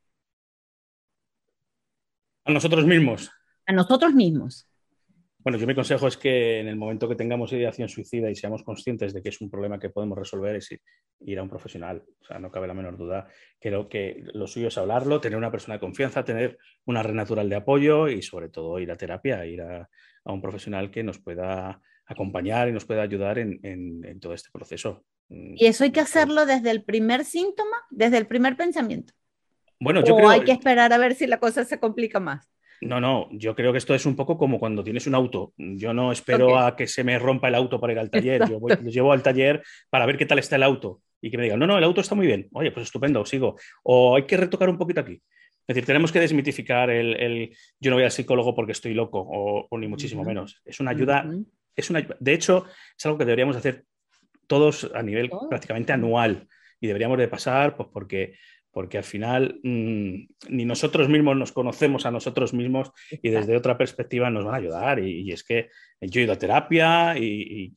A nosotros mismos. A nosotros mismos. Bueno, yo mi consejo es que en el momento que tengamos ideación suicida y seamos conscientes de que es un problema que podemos resolver, es ir a un profesional. O sea, no cabe la menor duda. Creo que lo suyo es hablarlo, tener una persona de confianza, tener una red natural de apoyo y sobre todo ir a terapia, ir a un profesional que nos pueda acompañar y nos pueda ayudar en todo este proceso. ¿Y eso hay que hacerlo desde el primer síntoma, desde el primer pensamiento? Bueno, yo ¿O creo... hay que esperar a ver si la cosa se complica más? No, yo creo que esto es un poco como cuando tienes un auto. Yo no espero a que se me rompa el auto para ir al taller. Yo lo llevo al taller para ver qué tal está el auto y que me digan, no, el auto está muy bien. Oye, pues estupendo, sigo. O hay que retocar un poquito aquí. Es decir, tenemos que desmitificar el yo no voy al psicólogo porque estoy loco o ni muchísimo menos. Es una ayuda, de hecho, es algo que deberíamos hacer todos a nivel prácticamente anual y deberíamos de pasar pues porque al final ni nosotros mismos nos conocemos a nosotros mismos y desde otra perspectiva nos van a ayudar. Y es que yo he ido a terapia y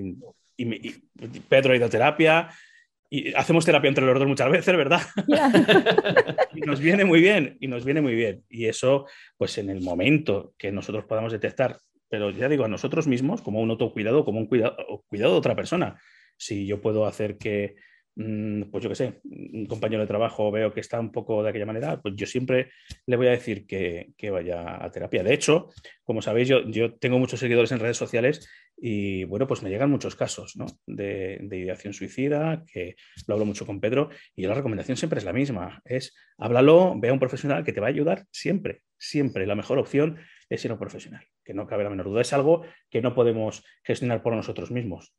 Pedro ha ido a terapia y hacemos terapia entre los dos muchas veces, ¿verdad? Y nos viene muy bien, Y eso, pues en el momento que nosotros podamos detectar, pero ya digo, a nosotros mismos, como un autocuidado, como un cuidado de otra persona. Si yo puedo hacer que pues yo qué sé, un compañero de trabajo veo que está un poco de aquella manera, pues yo siempre le voy a decir que vaya a terapia. De hecho, como sabéis, yo tengo muchos seguidores en redes sociales y bueno, pues me llegan muchos casos, ¿no? de ideación suicida, que lo hablo mucho con Pedro y la recomendación siempre es la misma, es háblalo, ve a un profesional que te va a ayudar siempre, siempre. La mejor opción es ir a un profesional, que no cabe la menor duda. Es algo que no podemos gestionar por nosotros mismos.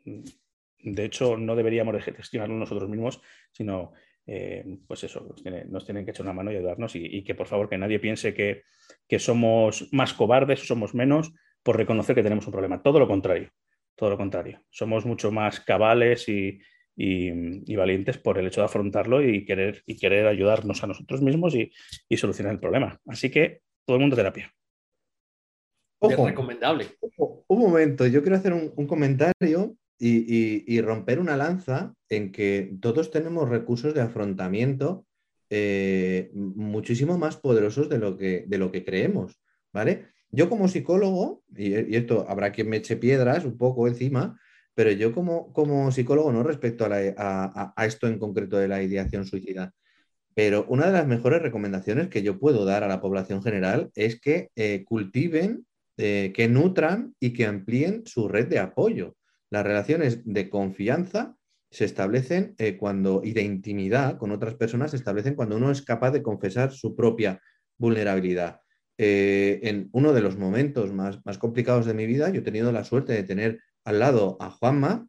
De hecho, no deberíamos de gestionarlo nosotros mismos, sino, pues eso, nos tienen que echar una mano y ayudarnos y que, por favor, que nadie piense que somos más cobardes o somos menos por reconocer que tenemos un problema. Todo lo contrario. Somos mucho más cabales y valientes por el hecho de afrontarlo y querer ayudarnos a nosotros mismos y solucionar el problema. Así que, todo el mundo terapia. Ojo, es recomendable. Ojo, un momento, yo quiero hacer un comentario y romper una lanza en que todos tenemos recursos de afrontamiento muchísimo más poderosos de lo que creemos, ¿vale? Yo como psicólogo, y esto habrá quien me eche piedras un poco encima, pero yo como psicólogo, no respecto a esto en concreto de la ideación suicida, pero una de las mejores recomendaciones que yo puedo dar a la población general es que cultiven, que nutran y que amplíen su red de apoyo. Las relaciones de confianza se establecen y de intimidad con otras personas se establecen cuando uno es capaz de confesar su propia vulnerabilidad. En uno de los momentos más complicados de mi vida, yo he tenido la suerte de tener al lado a Juanma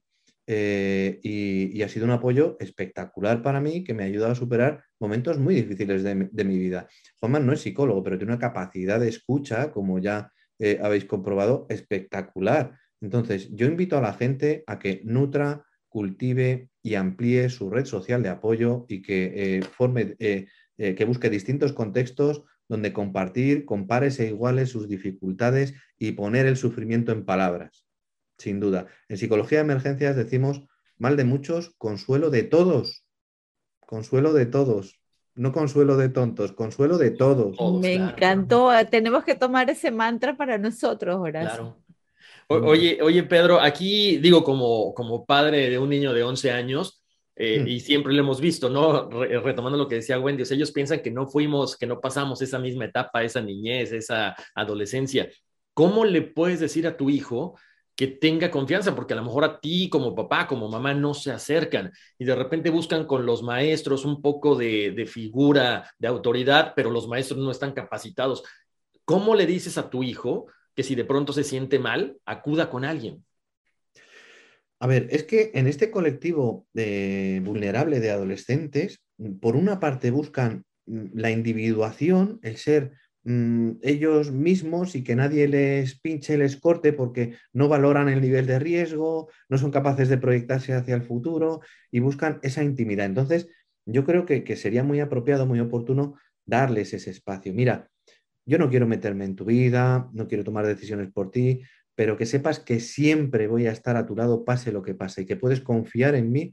y ha sido un apoyo espectacular para mí que me ha ayudado a superar momentos muy difíciles de mi vida. Juanma no es psicólogo, pero tiene una capacidad de escucha, como ya habéis comprobado, espectacular. Entonces, yo invito a la gente a que nutra, cultive y amplíe su red social de apoyo y que que busque distintos contextos donde compartir, compares e iguales sus dificultades y poner el sufrimiento en palabras, sin duda. En psicología de emergencias decimos mal de muchos, consuelo de todos. Consuelo de todos. No consuelo de tontos, consuelo de todos. Me encantó. Tenemos que tomar ese mantra para nosotros, Horacio. Claro. Oye, Pedro, aquí digo como padre de un niño de 11 años, y siempre lo hemos visto, ¿no? Retomando lo que decía Wendy, o sea, ellos piensan que no pasamos esa misma etapa, esa niñez, esa adolescencia. ¿Cómo le puedes decir a tu hijo que tenga confianza, porque a lo mejor a ti como papá, como mamá no se acercan y de repente buscan con los maestros un poco de figura, de autoridad, pero los maestros no están capacitados. ¿Cómo le dices a tu hijo que si de pronto se siente mal, acuda con alguien? A ver, es que en este colectivo vulnerable de adolescentes, por una parte buscan la individuación, el ser ellos mismos y que nadie les pinche, les corte porque no valoran el nivel de riesgo, no son capaces de proyectarse hacia el futuro y buscan esa intimidad. Entonces, yo creo que sería muy apropiado, muy oportuno darles ese espacio. Mira, yo no quiero meterme en tu vida, no quiero tomar decisiones por ti, pero que sepas que siempre voy a estar a tu lado, pase lo que pase, y que puedes confiar en mí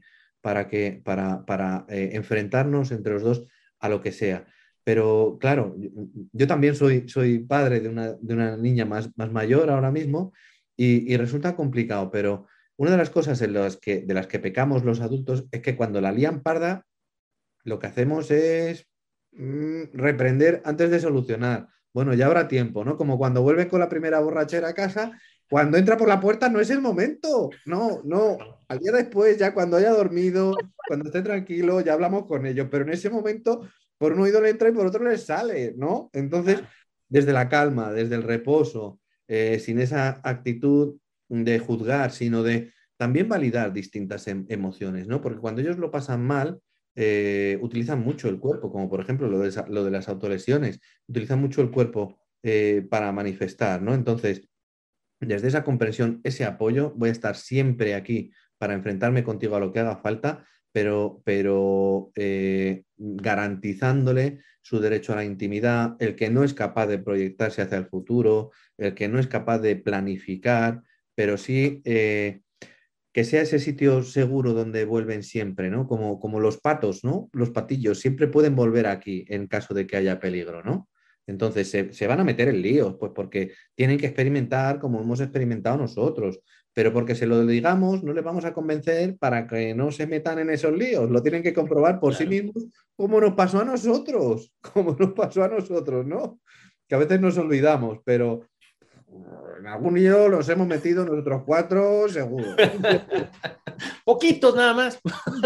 para enfrentarnos entre los dos a lo que sea. Pero claro, yo también soy padre de una niña más mayor ahora mismo y resulta complicado, pero una de las cosas de las que pecamos los adultos es que cuando la lían parda, lo que hacemos es reprender antes de solucionar. Bueno, ya habrá tiempo, ¿no? Como cuando vuelven con la primera borrachera a casa, cuando entra por la puerta no es el momento. No, no. Al día después, ya cuando haya dormido, cuando esté tranquilo, ya hablamos con ellos. Pero en ese momento, por un oído le entra y por otro le sale, ¿no? Entonces, desde la calma, desde el reposo, sin esa actitud de juzgar, sino de también validar distintas emociones, ¿no? Porque cuando ellos lo pasan mal, utilizan mucho el cuerpo, como por ejemplo lo de las autolesiones, utilizan mucho el cuerpo para manifestar, ¿no? Entonces, desde esa comprensión, ese apoyo, voy a estar siempre aquí para enfrentarme contigo a lo que haga falta, pero garantizándole su derecho a la intimidad, el que no es capaz de proyectarse hacia el futuro, el que no es capaz de planificar, pero sí que sea ese sitio seguro donde vuelven siempre, ¿no? Como los patos, ¿no? Los patillos siempre pueden volver aquí en caso de que haya peligro, ¿no? Entonces se van a meter en líos, pues porque tienen que experimentar como hemos experimentado nosotros, pero porque se lo digamos no les vamos a convencer para que no se metan en esos líos, lo tienen que comprobar por sí mismos como nos pasó a nosotros, como nos pasó a nosotros, ¿no? Que a veces nos olvidamos, pero en algún lío los hemos metido nosotros cuatro, seguro. Poquitos nada más.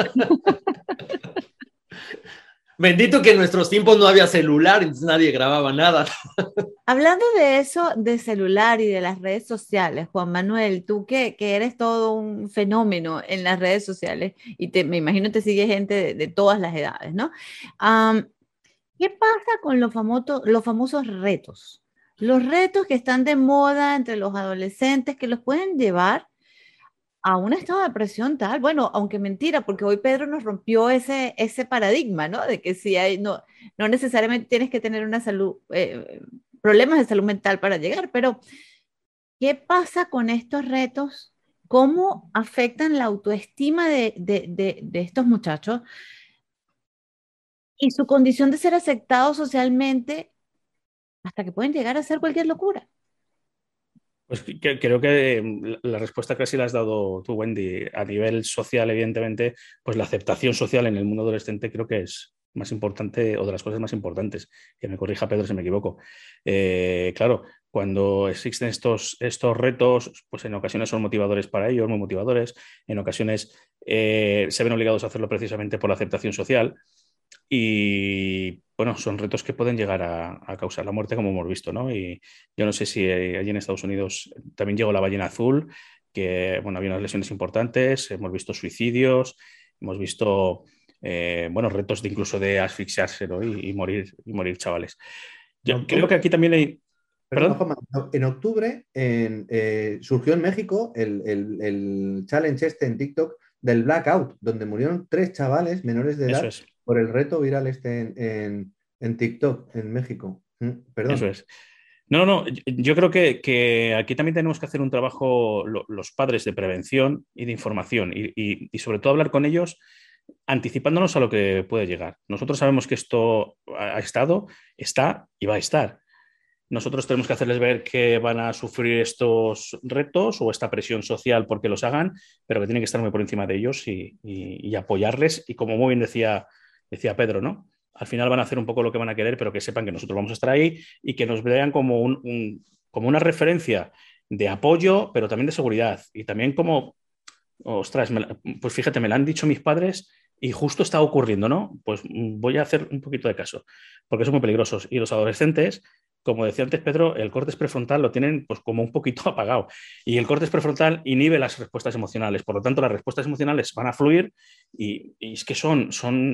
Bendito que en nuestros tiempos no había celular, entonces nadie grababa nada. Hablando de eso, de celular y de las redes sociales, Juan Manuel, tú que eres todo un fenómeno en las redes sociales y me imagino te sigue gente de todas las edades, ¿no? ¿Qué pasa con los famosos retos? Los retos que están de moda entre los adolescentes que los pueden llevar a un estado de presión tal, bueno, aunque mentira, porque hoy Pedro nos rompió ese paradigma, ¿no? De que si no necesariamente tienes que tener una problemas de salud mental para llegar, pero ¿qué pasa con estos retos? ¿Cómo afectan la autoestima de estos muchachos y su condición de ser aceptados socialmente hasta que pueden llegar a hacer cualquier locura? Pues creo que la respuesta casi la has dado tú, Wendy. A nivel social, evidentemente, pues la aceptación social en el mundo adolescente creo que es más importante o de las cosas más importantes. Que me corrija Pedro si me equivoco. Claro, cuando existen estos retos, pues en ocasiones son motivadores para ellos, muy motivadores. En ocasiones se ven obligados a hacerlo precisamente por la aceptación social. Y bueno, son retos que pueden llegar a causar la muerte, como hemos visto, ¿no? Y yo no sé si allí en Estados Unidos también llegó la ballena azul, que bueno, había unas lesiones importantes, hemos visto suicidios, hemos visto bueno, retos incluso de asfixiarse, ¿no? y morir chavales. Yo creo que aquí también hay. Perdón, Juanma, en octubre surgió en México el challenge este en TikTok del blackout, donde murieron 3 chavales menores de edad. Eso es. Por el reto viral este en TikTok, en México. Perdón. Eso es. No, yo creo que aquí también tenemos que hacer un trabajo los padres de prevención y de información y sobre todo hablar con ellos anticipándonos a lo que puede llegar. Nosotros sabemos que esto ha estado, está y va a estar. Nosotros tenemos que hacerles ver que van a sufrir estos retos o esta presión social porque los hagan, pero que tienen que estar muy por encima de ellos y apoyarles. Y como muy bien decía Pedro, ¿no? Al final van a hacer un poco lo que van a querer, pero que sepan que nosotros vamos a estar ahí y que nos vean como una referencia, de apoyo, pero también de seguridad. Y también como, ostras, pues fíjate, me lo han dicho mis padres y justo está ocurriendo, ¿no? Pues voy a hacer un poquito de caso, porque son muy peligrosos. Y los adolescentes, como decía antes Pedro, el córtex prefrontal lo tienen pues como un poquito apagado. Y el córtex prefrontal inhibe las respuestas emocionales. Por lo tanto, las respuestas emocionales van a fluir y es que son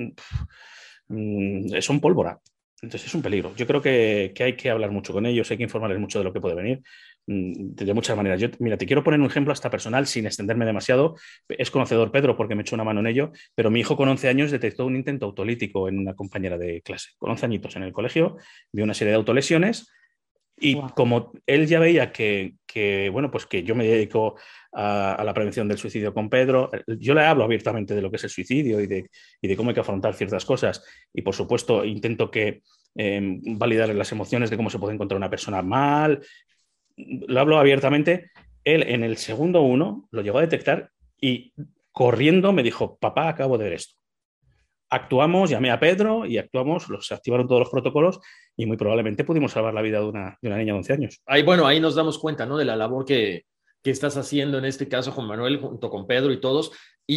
pólvora. Entonces es un peligro. Yo creo que hay que hablar mucho con ellos, hay que informarles mucho de lo que puede venir, de muchas maneras. Yo, mira, te quiero poner un ejemplo hasta personal sin extenderme demasiado. Es conocedor Pedro porque me echó una mano en ello, pero mi hijo con 11 años detectó un intento autolítico en una compañera de clase. Con 11 añitos en el colegio, vio una serie de autolesiones y como él ya veía bueno, pues que yo me dedico a la prevención del suicidio con Pedro, yo le hablo abiertamente de lo que es el suicidio y de cómo hay que afrontar ciertas cosas. Y por supuesto intento validar las emociones de cómo se puede encontrar una persona mal. Lo hablo abiertamente. Él en el segundo 1 lo llegó a detectar y corriendo me dijo, papá, acabo de ver esto. Actuamos, llamé a Pedro y actuamos, se activaron todos los protocolos y muy probablemente pudimos salvar la vida de una niña de 11 años. Ahí nos damos cuenta, ¿no? De la labor que estás haciendo en este caso, Juan Manuel, junto con Pedro y todos.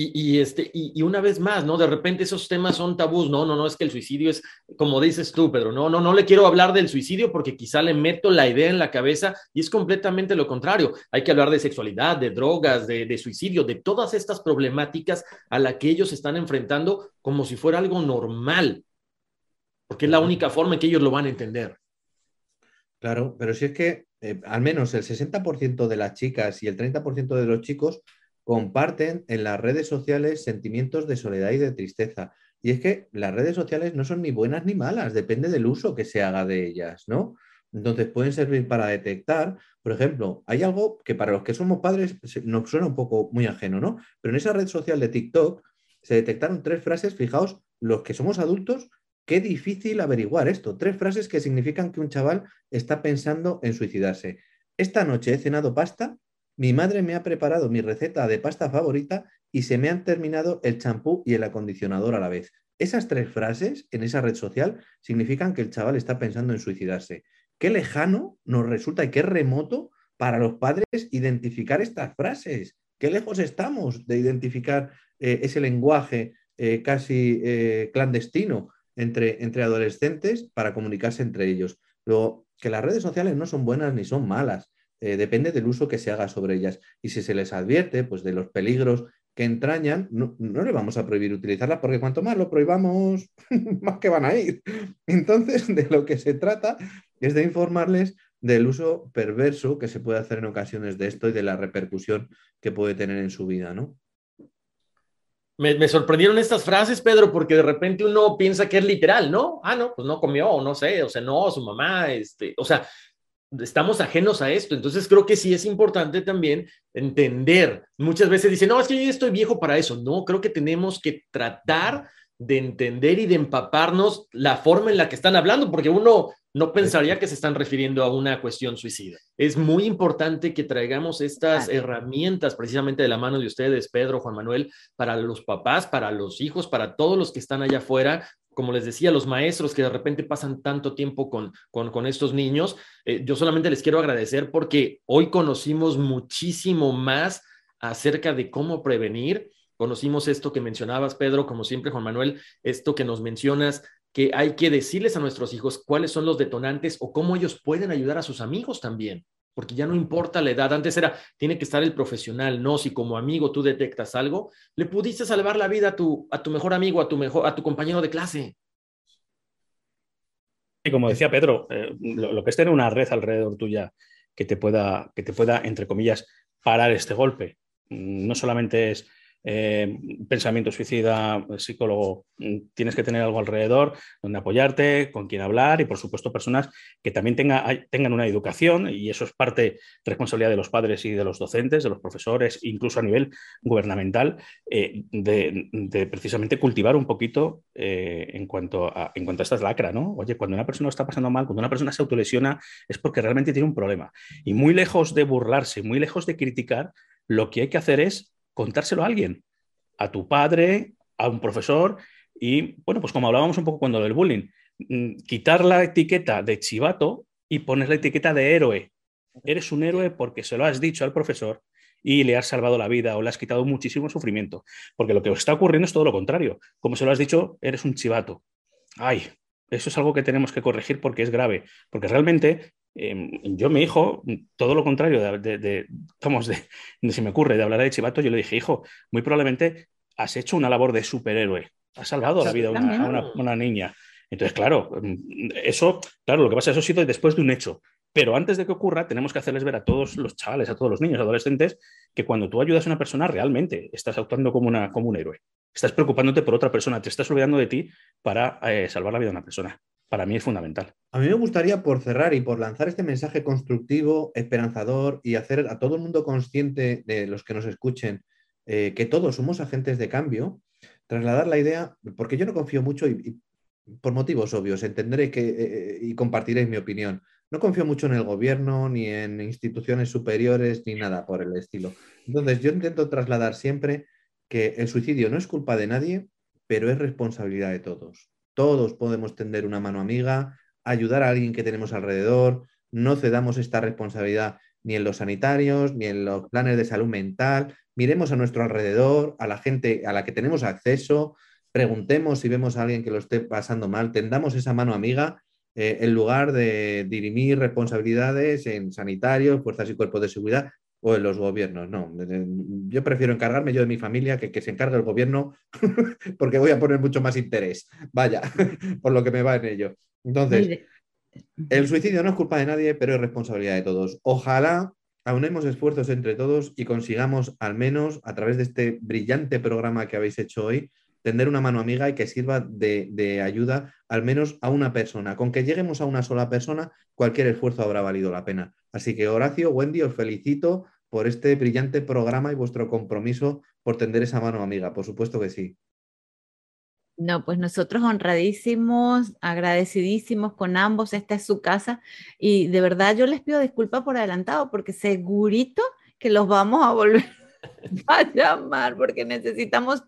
Y una vez más, ¿no? De repente esos temas son tabús. No, es que el suicidio es, como dices tú, Pedro, no le quiero hablar del suicidio porque quizá le meto la idea en la cabeza y es completamente lo contrario. Hay que hablar de sexualidad, de drogas, de suicidio, de todas estas problemáticas a las que ellos están enfrentando como si fuera algo normal, porque es la única forma en que ellos lo van a entender. Claro, pero si es que al menos el 60% de las chicas y el 30% de los chicos comparten en las redes sociales sentimientos de soledad y de tristeza. Y es que las redes sociales no son ni buenas ni malas, depende del uso que se haga de ellas, ¿no? Entonces pueden servir para detectar, por ejemplo, hay algo que para los que somos padres nos suena un poco muy ajeno, ¿no? Pero en esa red social de TikTok se detectaron 3 frases, fijaos, los que somos adultos. Qué difícil averiguar esto. 3 frases que significan que un chaval está pensando en suicidarse. Esta noche he cenado pasta, mi madre me ha preparado mi receta de pasta favorita y se me han terminado el champú y el acondicionador a la vez. Esas 3 frases en esa red social significan que el chaval está pensando en suicidarse. Qué lejano nos resulta y qué remoto para los padres identificar estas frases. Qué lejos estamos de identificar ese lenguaje casi clandestino entre adolescentes para comunicarse entre ellos. Luego, que las redes sociales no son buenas ni son malas, depende del uso que se haga sobre ellas. Y si se les advierte pues, de los peligros que entrañan, no le vamos a prohibir utilizarlas porque cuanto más lo prohibamos, más que van a ir. Entonces, de lo que se trata es de informarles del uso perverso que se puede hacer en ocasiones de esto y de la repercusión que puede tener en su vida, ¿no? Me sorprendieron estas frases, Pedro, porque de repente uno piensa que es literal, ¿no? No, pues no comió, o no sé, o sea, no, su mamá, o sea, estamos ajenos a esto. Entonces creo que sí es importante también entender. Muchas veces dicen, no, es que yo ya estoy viejo para eso. No, creo que tenemos que tratar de entender y de empaparnos la forma en la que están hablando, porque uno no pensaría que se están refiriendo a una cuestión suicida. Es muy importante que traigamos estas herramientas precisamente de la mano de ustedes, Pedro, Juan Manuel, para los papás, para los hijos, para todos los que están allá afuera. Como les decía, los maestros que de repente pasan tanto tiempo con estos niños, yo solamente les quiero agradecer porque hoy conocimos muchísimo más acerca de cómo prevenir. Conocimos esto que mencionabas, Pedro, como siempre, Juan Manuel, esto que nos mencionas, que hay que decirles a nuestros hijos cuáles son los detonantes o cómo ellos pueden ayudar a sus amigos también, porque ya no importa la edad. Antes era, tiene que estar el profesional, ¿no? Si como amigo tú detectas algo, le pudiste salvar la vida a tu mejor amigo, a tu compañero de clase. Y como decía Pedro, lo que es tener una red alrededor tuya que te pueda, entre comillas, parar este golpe. No solamente es pensamiento suicida, psicólogo, tienes que tener algo alrededor donde apoyarte, con quien hablar y por supuesto personas que también tengan una educación, y eso es parte responsabilidad de los padres y de los docentes, de los profesores, incluso a nivel gubernamental, de precisamente cultivar un poquito en cuanto a esta lacra, ¿no? Oye, cuando una persona está pasando mal, cuando una persona se autolesiona, es porque realmente tiene un problema. Y muy lejos de burlarse, muy lejos de criticar, lo que hay que hacer es contárselo a alguien, a tu padre, a un profesor, y bueno, pues como hablábamos un poco cuando del bullying, quitar la etiqueta de chivato y poner la etiqueta de héroe. eres un héroe porque se lo has dicho al profesor y le has salvado la vida o le has quitado muchísimo sufrimiento. Porque lo que os está ocurriendo es todo lo contrario. Como se lo has dicho, eres un chivato. Ay, eso es algo que tenemos que corregir porque es grave. Porque realmente yo, mi hijo, todo lo contrario de si me ocurre de hablar de chivato, yo le dije, hijo, muy probablemente has hecho una labor de superhéroe. Has salvado la vida a una niña. Entonces, claro, eso, claro, lo que pasa, eso ha sido después de un hecho. Pero antes de que ocurra, tenemos que hacerles ver a todos los chavales, a todos los niños, adolescentes, que cuando tú ayudas a una persona, realmente estás actuando como un héroe. Estás preocupándote por otra persona, te estás olvidando de ti para salvar la vida de una persona. Para mí es fundamental. A mí me gustaría, por cerrar y por lanzar este mensaje constructivo, esperanzador y hacer a todo el mundo consciente de los que nos escuchen que todos somos agentes de cambio, trasladar la idea, porque yo no confío mucho y por motivos obvios, entenderé que y compartiréis mi opinión. No confío mucho en el gobierno, ni en instituciones superiores, ni nada por el estilo. Entonces, yo intento trasladar siempre que el suicidio no es culpa de nadie, pero es responsabilidad de todos. Todos podemos tender una mano amiga, ayudar a alguien que tenemos alrededor, no cedamos esta responsabilidad ni en los sanitarios, ni en los planes de salud mental. Miremos a nuestro alrededor, a la gente a la que tenemos acceso, preguntemos si vemos a alguien que lo esté pasando mal, tendamos esa mano amiga en lugar de dirimir responsabilidades en sanitarios, fuerzas y cuerpos de seguridad o en los gobiernos. No, yo prefiero encargarme yo de mi familia que se encargue el gobierno porque voy a poner mucho más interés, vaya, por lo que me va en ello. Entonces, el suicidio no es culpa de nadie, pero es responsabilidad de todos. Ojalá aunemos esfuerzos entre todos y consigamos, al menos a través de este brillante programa que habéis hecho hoy, tender una mano amiga y que sirva de ayuda al menos a una persona. Con que lleguemos a una sola persona, cualquier esfuerzo habrá valido la pena. Así que Horacio, Wendy, os felicito por este brillante programa y vuestro compromiso por tender esa mano amiga. Por supuesto que sí. No, pues nosotros honradísimos, agradecidísimos con ambos, esta es su casa y de verdad yo les pido disculpas por adelantado porque segurito que los vamos a volver a llamar porque necesitamos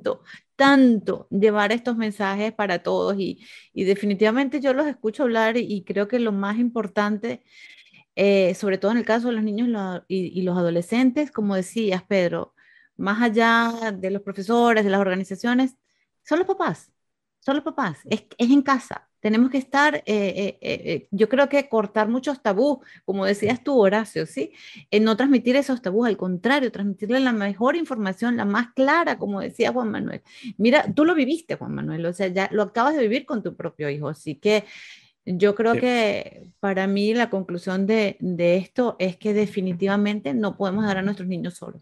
tanto llevar estos mensajes para todos y definitivamente yo los escucho hablar y creo que lo más importante, sobre todo en el caso de los niños y los adolescentes, como decías, Pedro, más allá de los profesores, de las organizaciones, son los papás, son los papás, es en casa. Tenemos que estar, yo creo que cortar muchos tabús, como decías tú, Horacio, ¿sí? En no transmitir esos tabús, al contrario, transmitirle la mejor información, la más clara, como decía Juan Manuel. Mira, tú lo viviste, Juan Manuel, o sea, ya lo acabas de vivir con tu propio hijo, así que yo creo Sí. que para mí la conclusión de esto es que definitivamente no podemos dar a nuestros niños solos.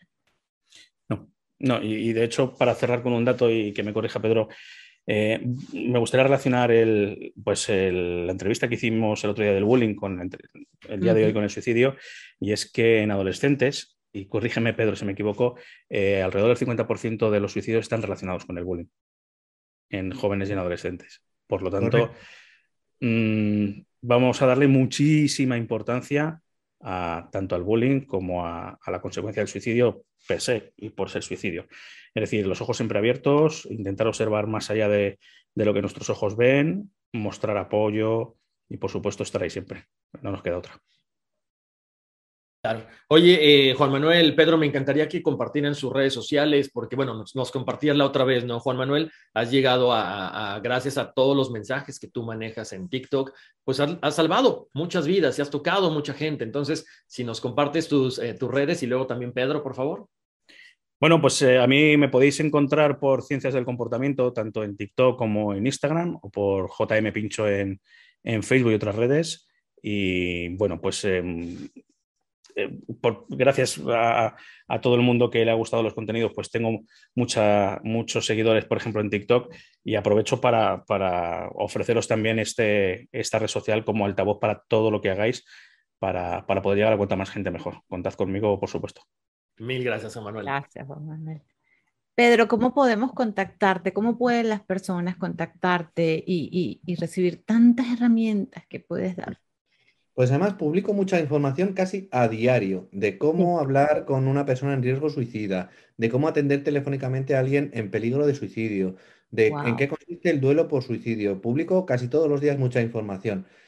No, no, y de hecho, para cerrar con un dato y que me corrija Pedro, me gustaría relacionar la entrevista que hicimos el otro día del bullying con el día de hoy con el suicidio, y es que en adolescentes, y corrígeme Pedro si me equivoco, alrededor del 50% de los suicidios están relacionados con el bullying en jóvenes y en adolescentes. Por lo tanto, vamos a darle muchísima importancia tanto al bullying como a la consecuencia del suicidio per se y por ser suicidio. Es decir, los ojos siempre abiertos, intentar observar más allá de lo que nuestros ojos ven, mostrar apoyo y, por supuesto, estar ahí siempre. No nos queda otra. Claro. Oye, Juan Manuel, Pedro, me encantaría que compartieran sus redes sociales, porque bueno, nos compartías la otra vez, ¿no? Juan Manuel, has llegado gracias a todos los mensajes que tú manejas en TikTok, pues has salvado muchas vidas y has tocado mucha gente. Entonces, si nos compartes tus redes y luego también Pedro, por favor. Bueno, pues a mí me podéis encontrar por Ciencias del Comportamiento, tanto en TikTok como en Instagram, o por JM Pincho en Facebook y otras redes. Y bueno, pues gracias a todo el mundo que le ha gustado los contenidos, pues tengo muchos seguidores, por ejemplo, en TikTok, y aprovecho para ofreceros también esta red social como altavoz para todo lo que hagáis, para poder llegar a cuanta más gente mejor. Contad conmigo, por supuesto. Mil gracias, Juan Manuel. Gracias, Juan Manuel. Pedro, ¿cómo podemos contactarte? ¿Cómo pueden las personas contactarte y recibir tantas herramientas que puedes dar? Pues además publico mucha información casi a diario de cómo hablar con una persona en riesgo suicida, de cómo atender telefónicamente a alguien en peligro de suicidio, de en qué consiste el duelo por suicidio. Publico casi todos los días mucha información.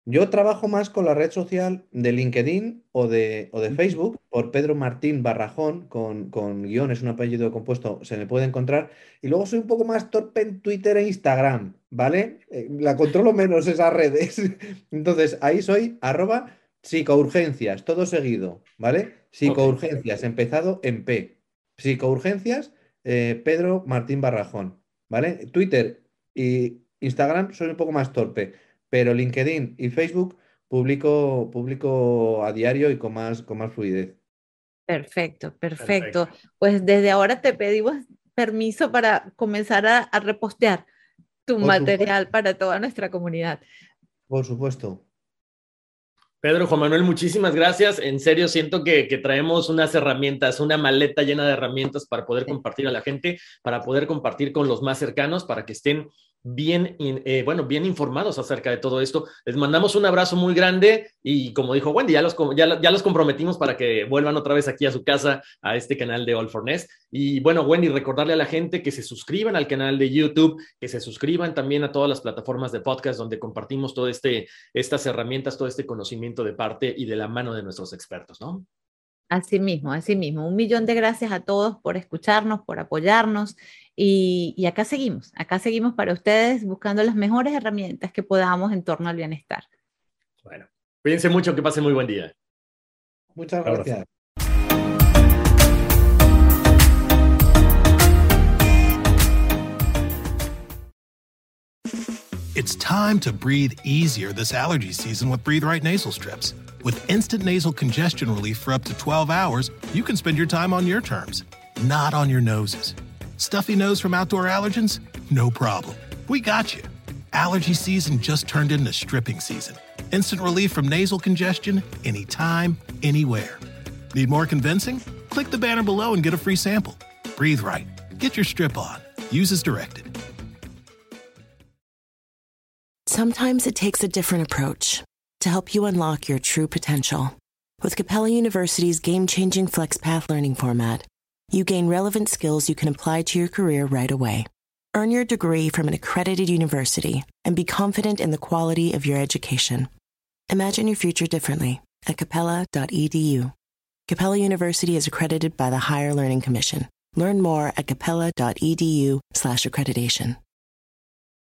Yo trabajo más con la red social de LinkedIn o de Facebook, por Pedro Martín Barrajón, con guión, es un apellido compuesto, se me puede encontrar. Y luego soy un poco más torpe en Twitter e Instagram, ¿vale? La controlo menos esas redes. Entonces, ahí soy @psicourgencias, todo seguido, ¿vale? Psicourgencias, empezado en P. Psicourgencias, Pedro Martín Barrajón, ¿vale? Twitter y Instagram soy un poco más torpe, pero LinkedIn y Facebook publico a diario y con más fluidez. Perfecto, perfecto. Pues desde ahora te pedimos permiso para comenzar a repostear tu Por material para toda nuestra comunidad. Por supuesto. Pedro, Juan Manuel, muchísimas gracias. En serio, siento que traemos unas herramientas, una maleta llena de herramientas para poder compartir a la gente, para poder compartir con los más cercanos, para que estén bien informados acerca de todo esto. Les mandamos un abrazo muy grande y como dijo Wendy, ya los comprometimos para que vuelvan otra vez aquí a su casa, a este canal de All4Ness. Y bueno, Wendy, recordarle a la gente que se suscriban al canal de YouTube, que se suscriban también a todas las plataformas de podcast donde compartimos todo estas herramientas, todo este conocimiento de parte y de la mano de nuestros expertos, ¿no? Así mismo, así mismo. 1.000.000 de gracias a todos por escucharnos, por apoyarnos y acá seguimos para ustedes buscando las mejores herramientas que podamos en torno al bienestar. Bueno, cuídense mucho, que pasen muy buen día. Muchas gracias. It's time to breathe easier this allergy season with Breathe Right nasal strips. With instant nasal congestion relief for up to 12 hours, you can spend your time on your terms, not on your noses. Stuffy nose from outdoor allergens? No problem. We got you. Allergy season just turned into stripping season. Instant relief from nasal congestion anytime, anywhere. Need more convincing? Click the banner below and get a free sample. Breathe Right. Get your strip on. Use as directed. Sometimes it takes a different approach to help you unlock your true potential. With Capella University's game-changing FlexPath learning format, you gain relevant skills you can apply to your career right away. Earn your degree from an accredited university and be confident in the quality of your education. Imagine your future differently at capella.edu. Capella University is accredited by the Higher Learning Commission. Learn more at capella.edu/accreditation.